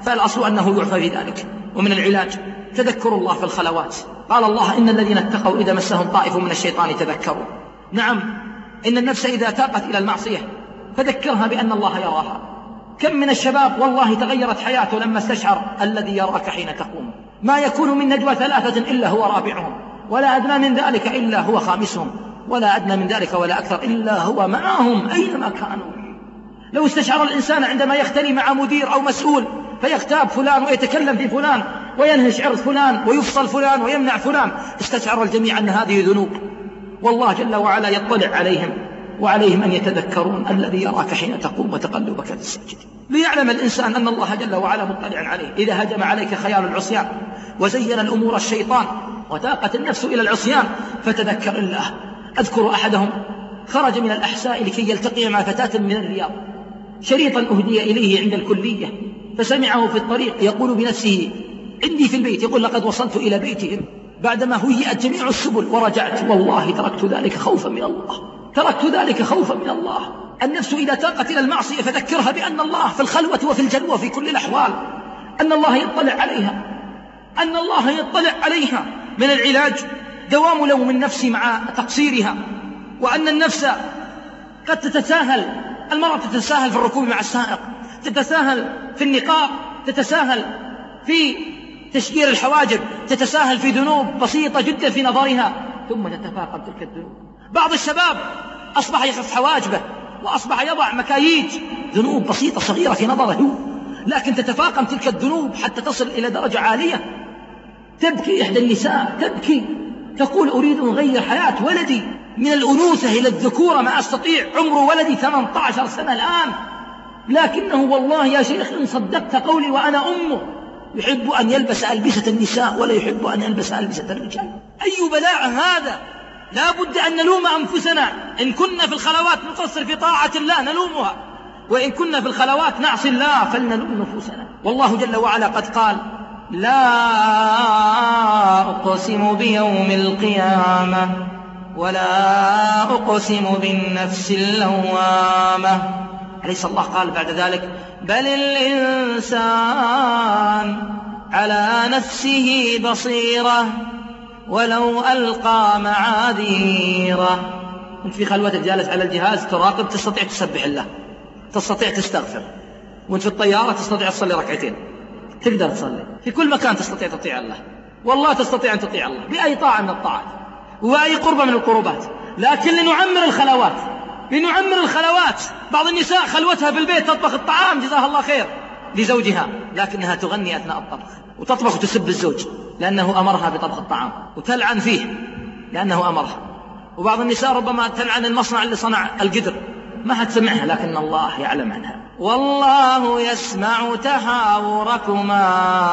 فالأصل أنه يعفى في ذلك. ومن العلاج تذكر الله في الخلوات. قال الله إن الذين اتقوا إذا مسهم طائف من الشيطان تذكروا. نعم، إن النفس إذا تاقت إلى المعصية فذكرها بأن الله يراها. كم من الشباب والله تغيرت حياته لما استشعر الذي يراك حين تقوم. ما يكون من نجوى ثلاثة إلا هو رابعهم، ولا أدنى من ذلك إلا هو خامسهم، ولا أدنى من ذلك ولا أكثر إلا هو معهم أينما كانوا. لو استشعر الإنسان عندما يختلي مع مدير أو مسؤول فيغتاب فلان ويتكلم في فلان وينهش عرض فلان ويفصل فلان ويمنع فلان، استشعر الجميع أن هذه ذنوب، والله جل وعلا يطلع عليهم، وعليهم أن يتذكرون الذي يراك حين تقوم وتقلبك في الساجد. ليعلم الإنسان أن الله جل وعلا مطلع عليه. إذا هجم عليك خيال العصيان وزين الأمور الشيطان وتاقت النفس إلى العصيان فتذكر الله. أذكر أحدهم خرج من الأحساء لكي يلتقي مع فتاة من الرياض، شريطا أهدي إليه عند الكلية، فسمعه في الطريق يقول بنفسه عندي في البيت، يقول لقد وصلت إلى بيتهم بعدما هيئت جميع السبل ورجعت، والله تركت ذلك خوفا من الله، تركت ذلك خوفا من الله. النفس إذا تاقت إلى المعصية فذكرها بأن الله في الخلوة وفي الجلوة في كل الأحوال، أن الله يطلع عليها، أن الله يطلع عليها. من العلاج دوام لوم النفس مع تقصيرها، وأن النفس قد تتساهل. المرأة تتساهل في الركوب مع السائق، تتساهل في النقاب، تتساهل في تشجير الحواجب، تتساهل في ذنوب بسيطة جدا في نظرها، ثم تتفاقم تلك الذنوب. بعض الشباب أصبح يخف حواجبه وأصبح يضع مكاييج، ذنوب بسيطة صغيرة في نظره، لكن تتفاقم تلك الذنوب حتى تصل إلى درجة عالية. تبكي إحدى النساء، تبكي تقول أريد أن أغير حياة ولدي من الأنوثة إلى الذكورة، ما أستطيع، عمر ولدي ثمانية عشر سنة الآن، لكنه والله يا شيخ إن صدقت قولي وأنا أمه يحب أن يلبس ألبسة النساء ولا يحب أن يلبس ألبسة الرجال. أي بلاء هذا! لا بد أن نلوم أنفسنا. إن كنا في الخلوات نقصر في طاعة الله نلومها، وإن كنا في الخلوات نعصي الله فلنلوم نفوسنا. والله جل وعلا قد قال لا أقسم بيوم القيامة ولا أقسم بالنفس اللوامة. أليس الله قال بعد ذلك بل الإنسان على نفسه بصيرة ولو ألقى معاذيره. وانت في خلوتك جالس على الجهاز تراقب، تستطيع تسبح الله، تستطيع تستغفر، وانت في الطيارة تستطيع تصلي ركعتين، تقدر تصلي في كل مكان، تستطيع تطيع الله، والله تستطيع أن تطيع الله بأي طاعة من الطاعات وأي قربة من القربات. لكن لنعمر الخلوات، لنعمر الخلوات. بعض النساء خلوتها في البيت تطبخ الطعام جزاها الله خير لزوجها، لكنها تغني أثناء الطبخ، وتطبخ وتسب الزوج لأنه أمرها بطبخ الطعام، وتلعن فيه لأنه أمرها. وبعض النساء ربما تلعن المصنع اللي صنع القدر، ما هتسمعها لكن الله يعلم عنها. والله يسمع تحاوركما،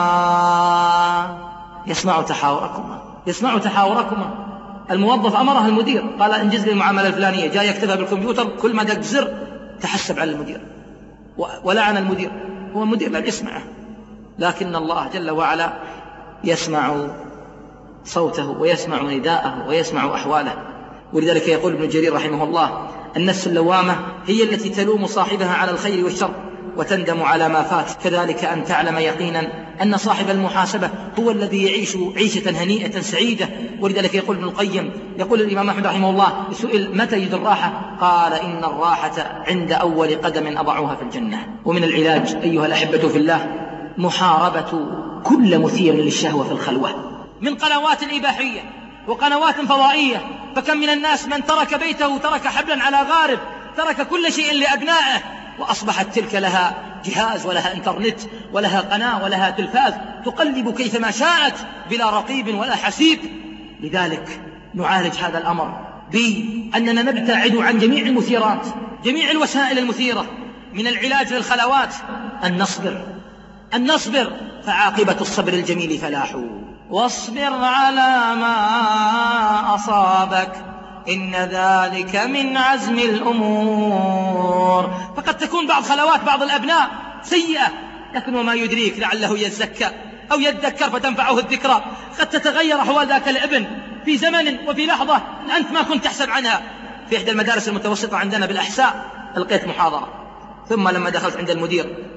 يسمع تحاوركما، يسمع تحاوركما. الموظف أمرها المدير، قال انجز لي المعاملة الفلانية، جاء يكتبها بالكمبيوتر، كل ما دق زر تحسب على المدير ولعن المدير، هو المدير لم يسمعه، لكن الله جل وعلا يسمع صوته ويسمع نداءه ويسمع أحواله. ولذلك يقول ابن جرير رحمه الله النفس اللوامة هي التي تلوم صاحبها على الخير والشر وتندم على ما فات. كذلك أن تعلم يقينا أن صاحب المحاسبة هو الذي يعيش عيشة هنيئة سعيدة. ولذلك يقول ابن القيم، يقول الإمام أحمد رحمه الله سئل متى يجد الراحة؟ قال إن الراحة عند أول قدم أضعها في الجنة. ومن العلاج أيها الأحبة في الله محاربة كل مثير للشهوة في الخلوة من قنوات إباحية وقنوات فضائية. فكم من الناس من ترك بيته ترك حبلا على غارب، ترك كل شيء لأبنائه، وأصبحت تلك لها جهاز ولها انترنت ولها قناة ولها تلفاز تقلب كيفما شاءت بلا رقيب ولا حسيب. لذلك نعالج هذا الأمر بأننا نبتعد عن جميع المثيرات، جميع الوسائل المثيرة. من العلاج للخلوات أن نصبر، أن نصبر، فعاقبة الصبر الجميل فلاح. واصبر على ما أصابك إن ذلك من عزم الأمور. فقد تكون بعض خلوات بعض الأبناء سيئة، لكن وما يدريك لعله يزكى أو يذكر فتنفعه الذكرى. قد تتغير أحوال ذاك الابن في زمن وفي لحظة أنت ما كنت تحسب عنها. في إحدى المدارس المتوسطة عندنا بالأحساء ألقيت محاضرة، ثم لما دخلت عند المدير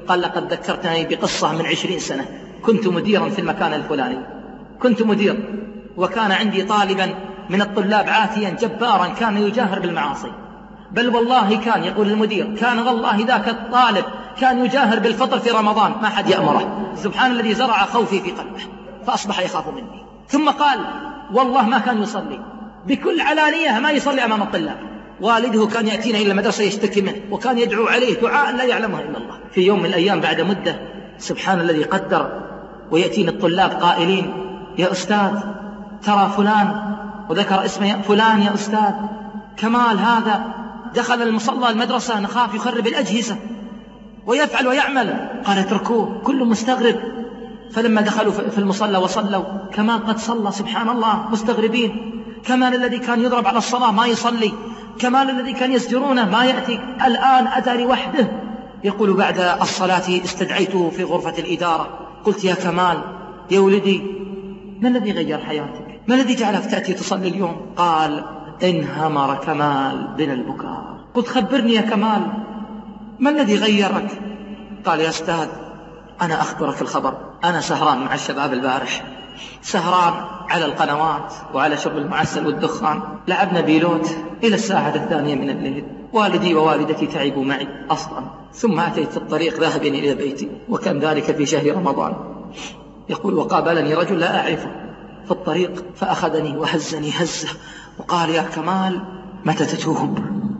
قال لقد ذكرتني بقصة من عشرين سنة. كنت مديرا في المكان الفلاني، كنت مدير، وكان عندي طالبا من الطلاب عاتيا جبارا كان يجاهر بالمعاصي، بل والله كان يقول المدير كان والله ذاك الطالب كان يجاهر بالفطر في رمضان ما حد يأمره. سبحان الذي زرع خوفي في قلبه فأصبح يخاف مني. ثم قال والله ما كان يصلي بكل علانية، ما يصلي أمام الطلاب. والده كان يأتينا إلى المدرسة يشتكي منه، وكان يدعو عليه دعاء لا يعلمه إلا الله. في يوم من الأيام بعد مدة سبحان الذي قدر ويأتينا الطلاب قائلين يا أستاذ ترى فلان، وذكر اسمه فلان يا أستاذ كمال هذا دخل المصلى المدرسة نخاف يخرب الأجهزة ويفعل ويعمل. قال اتركوه، كل مستغرب. فلما دخلوا في المصلى وصلوا كمال قد صلى سبحان الله مستغربين. كمال الذي كان يضرب على الصلاة ما يصلي، كمال الذي كان يسجرونه ما يأتي، الآن أتى لوحده. يقول بعد الصلاة استدعيته في غرفة الإدارة، قلت يا كمال يا ولدي ما الذي غير حياتك؟ ما الذي جعلك تأتي تصلي اليوم؟ قال انهمر كمال بنا البكاء. قلت خبرني يا كمال ما الذي غيرك؟ قال يا أستاذ أنا أخبرك الخبر، أنا سهران مع الشباب البارح، سهران على القنوات وعلى شرب المعسل والدخان، لعبنا بيلوت إلى الساعة الثانية من الليل، والدي ووالدتي تعبوا معي أصلا، ثم أتيت في الطريق ذاهبا إلى بيتي، وكان ذلك في شهر رمضان. يقول وقابلني رجل لا أعرفه في الطريق فأخذني وهزني هزة وقال يا كمال متى تتوب؟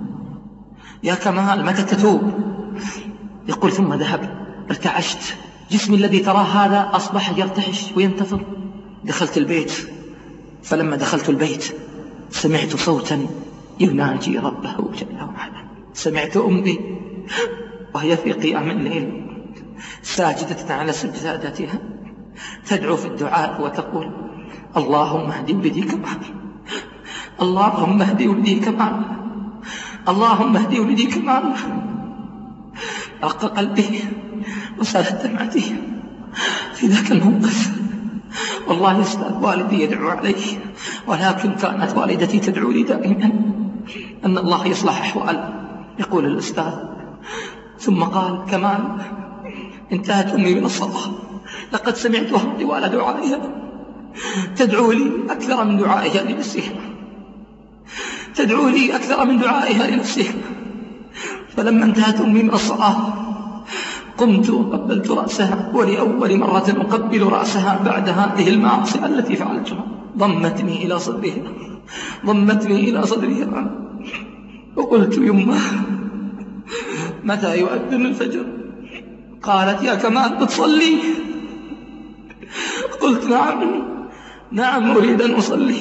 يا كمال متى تتوب؟ يقول ثم ذهب، ارتعشت، جسمي الذي تراه هذا أصبح يرتعش وينتفض. دخلت البيت، فلما دخلت البيت سمعت صوتا يناجي ربه جل وعلا. سمعت أمي وهي في قيام الليل ساجدة على سجادتها تدعو في الدعاء وتقول اللهم اهدي ولدي كمال، اللهم اهدي ولدي كمال، اللهم اهدي ولدي كمال. رق قلبي وسالت دمعتي في ذاك الموقف. والله يا أستاذ والدي يدعو علي، ولكن كانت والدتي تدعو لي دائما أن الله يصلح أحوال. يقول الأستاذ ثم قال كمال انتهت أمي من الصلاة، لقد سمعتها طوال دعائها تدعو لي أكثر من دعائها لنفسها، تدعو لي أكثر من دعائها لنفسها. فلما انتهت أمي من الصلاة قمت وقبلت رأسها، ولأول مرة أقبل رأسها بعد هذه المعاصي التي فعلتها. ضمتني إلى صدرها، ضمتني إلى صدرها وقلت يمه متى يؤذن الفجر؟ قالت يا كمال بتصلي؟ قلت نعم نعم أريد أن أصلي،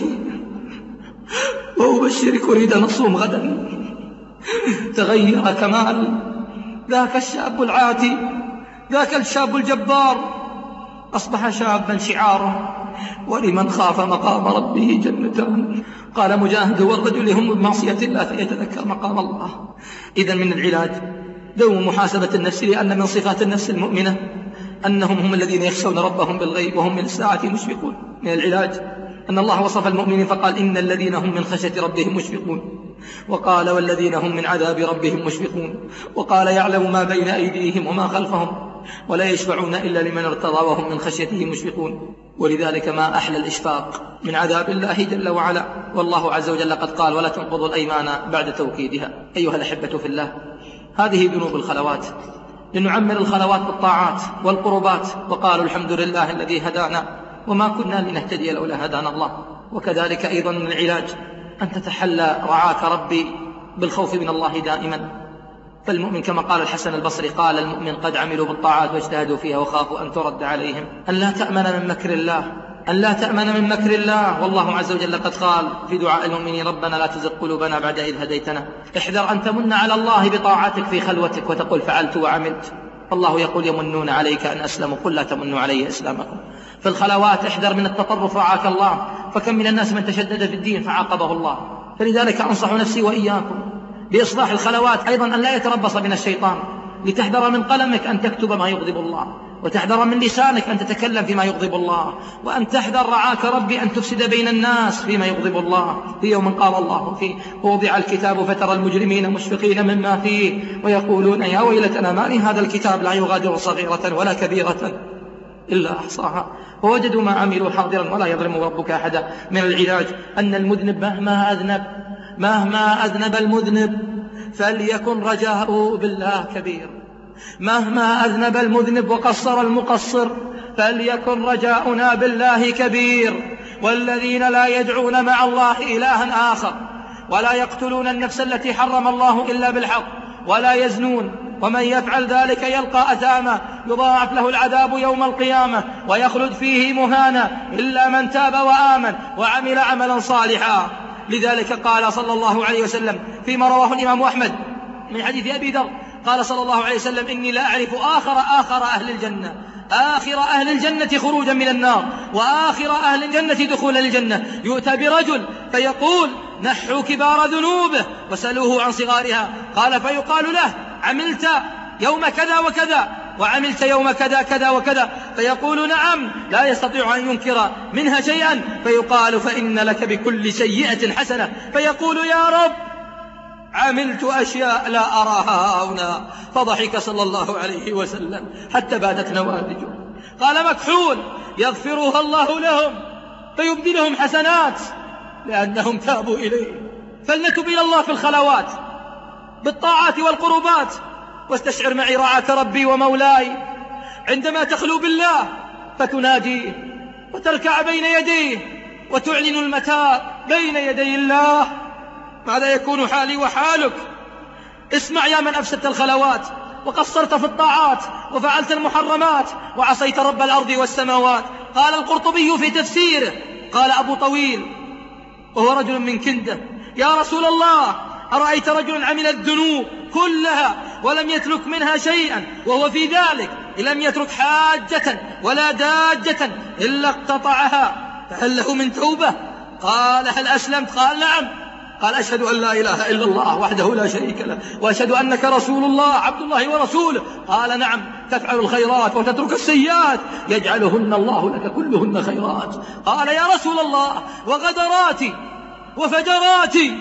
وأبشرك أريد أن أصوم غدا. تغير كمال، ذاك الشاب العاتي، ذاك الشاب الجبار أصبح شابا شعاره ولمن خاف مقام ربه جنتان. قال مجاهد والرجل يهم بمعصية الله فيتذكر مقام الله. إذن من العلاج دوم محاسبة النفس، لأن من صفات النفس المؤمنة أنهم هم الذين يخشون ربهم بالغيب وهم من الساعة مشفقون. من العلاج أن الله وصف المؤمنين فقال إن الذين هم من خشية ربهم مشفقون، وقال والذين هم من عذاب ربهم مشفقون، وقال يعلم ما بين أيديهم وما خلفهم ولا يشفعون إلا لمن ارتضى وهم من خشيته مشفقون. ولذلك ما أحلى الإشفاق من عذاب الله جل وعلا. والله عز وجل قد قال ولا تنقضوا الأيمان بعد توكيدها. أيها الأحبة في الله، هذه ذنوب الخلوات، لنعمر الخلوات بالطاعات والقربات. وقالوا الحمد لله الذي هدانا وما كنا لنهتدي لولا هدانا الله. وكذلك أيضا من العلاج أن تتحلى رعاك ربي بالخوف من الله دائما. فالمؤمن كما قال الحسن البصري قال المؤمن قد عملوا بالطاعات واجتهدوا فيها وخافوا أن ترد عليهم. أن لا تأمن من مكر الله، أن لا تأمن من مكر الله. والله عز وجل قد قال في دعاء المؤمنين ربنا لا تزغ قلوبنا بعد إذ هديتنا. احذر أن تمن على الله بطاعتك في خلوتك وتقول فعلت وعملت. الله يقول يمنون عليك أن أسلموا قل لا تمنوا علي إسلامكم. في الخلوات احذر من التطرف رعاك الله، فكم من الناس من تشدد في الدين فعاقبه الله. فلذلك أنصح نفسي وإياكم بإصلاح الخلوات. أيضا أن لا يتربص بنا الشيطان، لتحذر من قلمك أن تكتب ما يغضب الله. وتحذر من لسانك أن تتكلم فيما يغضب الله، وأن تحذر رعاك ربي أن تفسد بين الناس فيما يغضب الله. في يوم قال الله فيه: ووضع الكتاب فترى المجرمين مشفقين مما فيه ويقولون يا ويلتنا ما لهذا الكتاب لا يغادر صغيرة ولا كبيرة إلا أحصاها ووجدوا ما عملوا حاضرا ولا يظلم ربك أحدا. من العلاج أن المذنب مهما أذنب مهما أذنب المذنب فليكن رجاؤه بالله كبير، مهما أذنب المذنب وقصر المقصر فليكن رجاؤنا بالله كبير. والذين لا يدعون مع الله إلها آخر ولا يقتلون النفس التي حرم الله إلا بالحق ولا يزنون ومن يفعل ذلك يلقى أثاما يضاعف له العذاب يوم القيامة ويخلد فيه مهانا إلا من تاب وآمن وعمل عملا صالحا. لذلك قال صلى الله عليه وسلم فيما رواه الإمام أحمد من حديث أبي ذر قال صلى الله عليه وسلم: إني لا أعرف آخر آخر أهل الجنة آخر أهل الجنة خروجا من النار وآخر أهل الجنة دخولا الجنة يؤتى برجل فيقول: نحوا كبار ذنوبه وسألوه عن صغارها. قال فيقال له: عملت يوم كذا وكذا وعملت يوم كذا كذا وكذا؟ فيقول: نعم. لا يستطيع أن ينكر منها شيئا. فيقال: فإن لك بكل سيئة حسنة. فيقول: يا رب عملت أشياء لا أراها هنا. فضحك صلى الله عليه وسلم حتى باتت نوادجه. قال مكحول: يغفرها الله لهم فيبدلهم حسنات لأنهم تابوا إليه. فلنتب إلى الله في الخلوات بالطاعات والقربات، واستشعر معي رعاك ربي ومولاي عندما تخلو بالله فتناديه وتركع بين يديه وتعلن المتاع بين يدي الله. ماذا يكون حالي وحالك؟ اسمع يا من أفسدت الخلوات وقصرت في الطاعات وفعلت المحرمات وعصيت رب الأرض والسماوات. قال القرطبي في تفسيره، قال أبو طويل وهو رجل من كندة: يا رسول الله، أرأيت رجل عمل الذنوب كلها ولم يترك منها شيئا وهو في ذلك لم يترك حاجة ولا داجة إلا اقتطعها، فهل له من توبة؟ قال: هل أسلمت؟ قال: نعم. قال: أشهد أن لا إله إلا الله وحده لا شريك له وأشهد أنك رسول الله عبد الله ورسوله. قال: نعم. تفعل الخيرات وتترك السيئات يجعلهن الله لك كلهن خيرات. قال: يا رسول الله، وغدراتي وفجراتي؟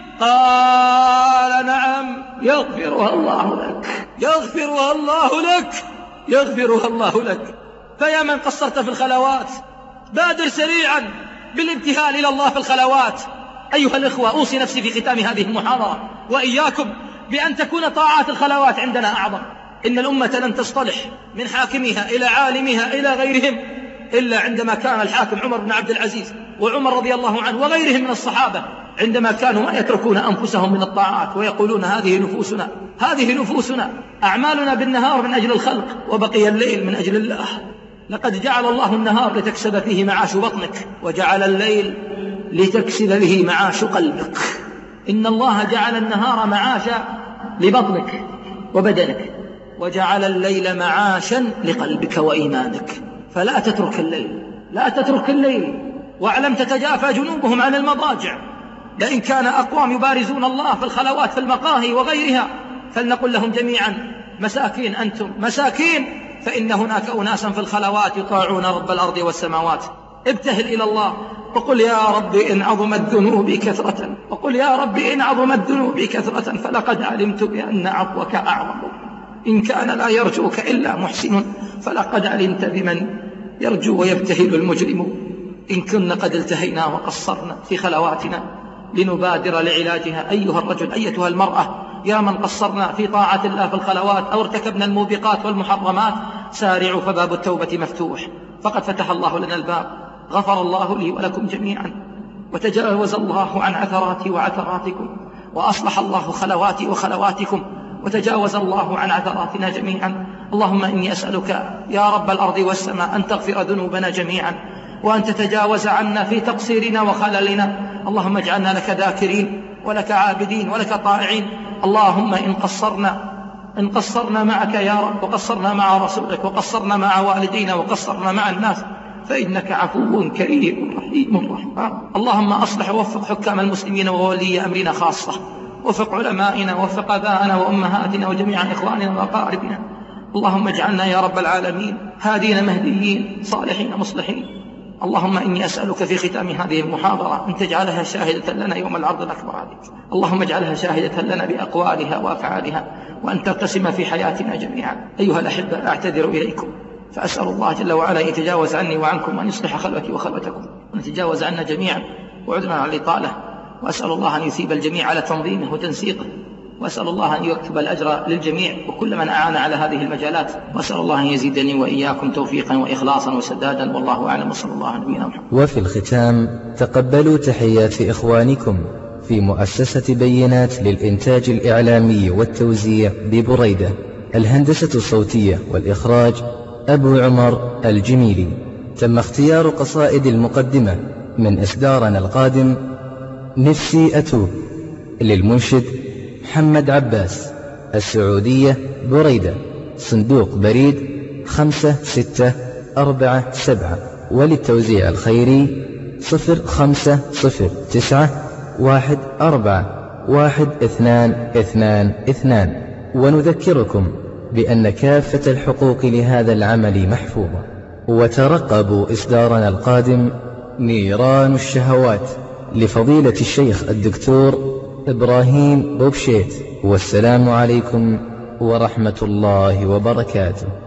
قال: نعم. يغفرها الله لك يغفرها الله لك يغفرها الله لك. فيا من قصرت في الخلوات بادر سريعا بالابتهال إلى الله في الخلوات. أيها الإخوة، أوصي نفسي في ختام هذه المحاضرة وإياكم بأن تكون طاعات الخلوات عندنا أعظم. إن الأمة لن تصطلح من حاكمها إلى عالمها إلى غيرهم إلا عندما كان الحاكم عمر بن عبد العزيز وعمر رضي الله عنه وغيرهم من الصحابة عندما كانوا ما يتركون أنفسهم من الطاعات ويقولون: هذه نفوسنا هذه نفوسنا أعمالنا بالنهار من أجل الخلق وبقي الليل من أجل الله. لقد جعل الله النهار لتكسب فيه معاش بطنك وجعل الليل لتكسب به معاش قلبك. إن الله جعل النهار معاشا لبطنك وبدنك وجعل الليل معاشا لقلبك وإيمانك. فلا تترك الليل لا تترك الليل واعلم تتجافى جنوبهم عن المضاجع. لئن كان أقوام يبارزون الله في الخلوات في المقاهي وغيرها فلنقل لهم جميعا: مساكين أنتم مساكين، فإن هناك أناسا في الخلوات يطاعون رب الأرض والسماوات. ابتهل إلى الله وقل: يا رب إن عظمت ذنوبي كثرة وقل يا رب إن عظمت ذنوبي كثرة فلقد علمت بأن عفوك أعظم. إن كان لا يرجوك إلا محسن فلقد علمت بمن يرجو ويبتهل المجرم. إن كنا قد التهينا وقصرنا في خلواتنا لنبادر لعلاجها. أيها الرجل، أيتها المرأة، يا من قصرنا في طاعة الله في الخلوات أو ارتكبنا الموبقات والمحرمات، سارعوا فباب التوبة مفتوح، فقد فتح الله لنا الباب. غفر الله لي ولكم جميعا وتجاوز الله عن عثراتي وعثراتكم وأصلح الله خلواتي وخلواتكم وتجاوز الله عن عثراتنا جميعا. اللهم إني أسألك يا رب الأرض والسماء أن تغفر ذنوبنا جميعا وأن تتجاوز عنا في تقصيرنا وخللنا. اللهم اجعلنا لك ذاكرين ولك عابدين ولك طائعين. اللهم إن قصرنا إن قصرنا معك يا رب وقصرنا مع رسولك وقصرنا مع والدينا وقصرنا مع الناس فإنك عفو كريم رحيم رحمن. اللهم أصلح ووفق حكام المسلمين وولي أمرنا خاصة، وفق علمائنا وفق آبائنا وأمهاتنا وجميع إخواننا وأقاربنا. اللهم اجعلنا يا رب العالمين هادين مهديين صالحين مصلحين. اللهم إني أسألك في ختام هذه المحاضرة أن تجعلها شاهدة لنا يوم العرض الأكبر عليك. اللهم اجعلها شاهدة لنا بأقوالها وأفعالها، وأن ترتسم في حياتنا جميعا. أيها الأحبة، أعتذر إليكم، فأسأل الله جل وعلا أن يتجاوز عني وعنكم، وأن يصلح خلوتي وخلوتكم، وأن يتجاوز عنا جميعا وعذرنا على الإطالة. وأسأل الله أن يثيب الجميع على تنظيمه وتنسيقه، وأسأل الله أن يكتب الأجر للجميع وكل من أعان على هذه المجالات، وأسأل الله أن يزيدني وإياكم توفيقا وإخلاصا وسدادا، والله أعلم، وصلى الله على نبينا محمد. وفي الختام تقبلوا تحيات إخوانكم في مؤسسة بينات للإنتاج الإعلامي والتوزيع ببريدة، الهندسة الصوتية والإخراج أبو عمر الجميلي. تم اختيار قصائد المقدمة من إصدارنا القادم نفسي أتوب للمنشد محمد عباس، السعودية بريدة، صندوق بريد خمسة ستة أربعة سبعة، وللتوزيع الخيري صفر خمسة صفر تسعة واحد أربعة واحد اثنان اثنان اثنان. ونذكركم بأن كافة الحقوق لهذا العمل محفوظة. وترقبوا إصدارنا القادم نيران الشهوات لفضيلة الشيخ الدكتور إبراهيم بوبشيت. والسلام عليكم ورحمة الله وبركاته.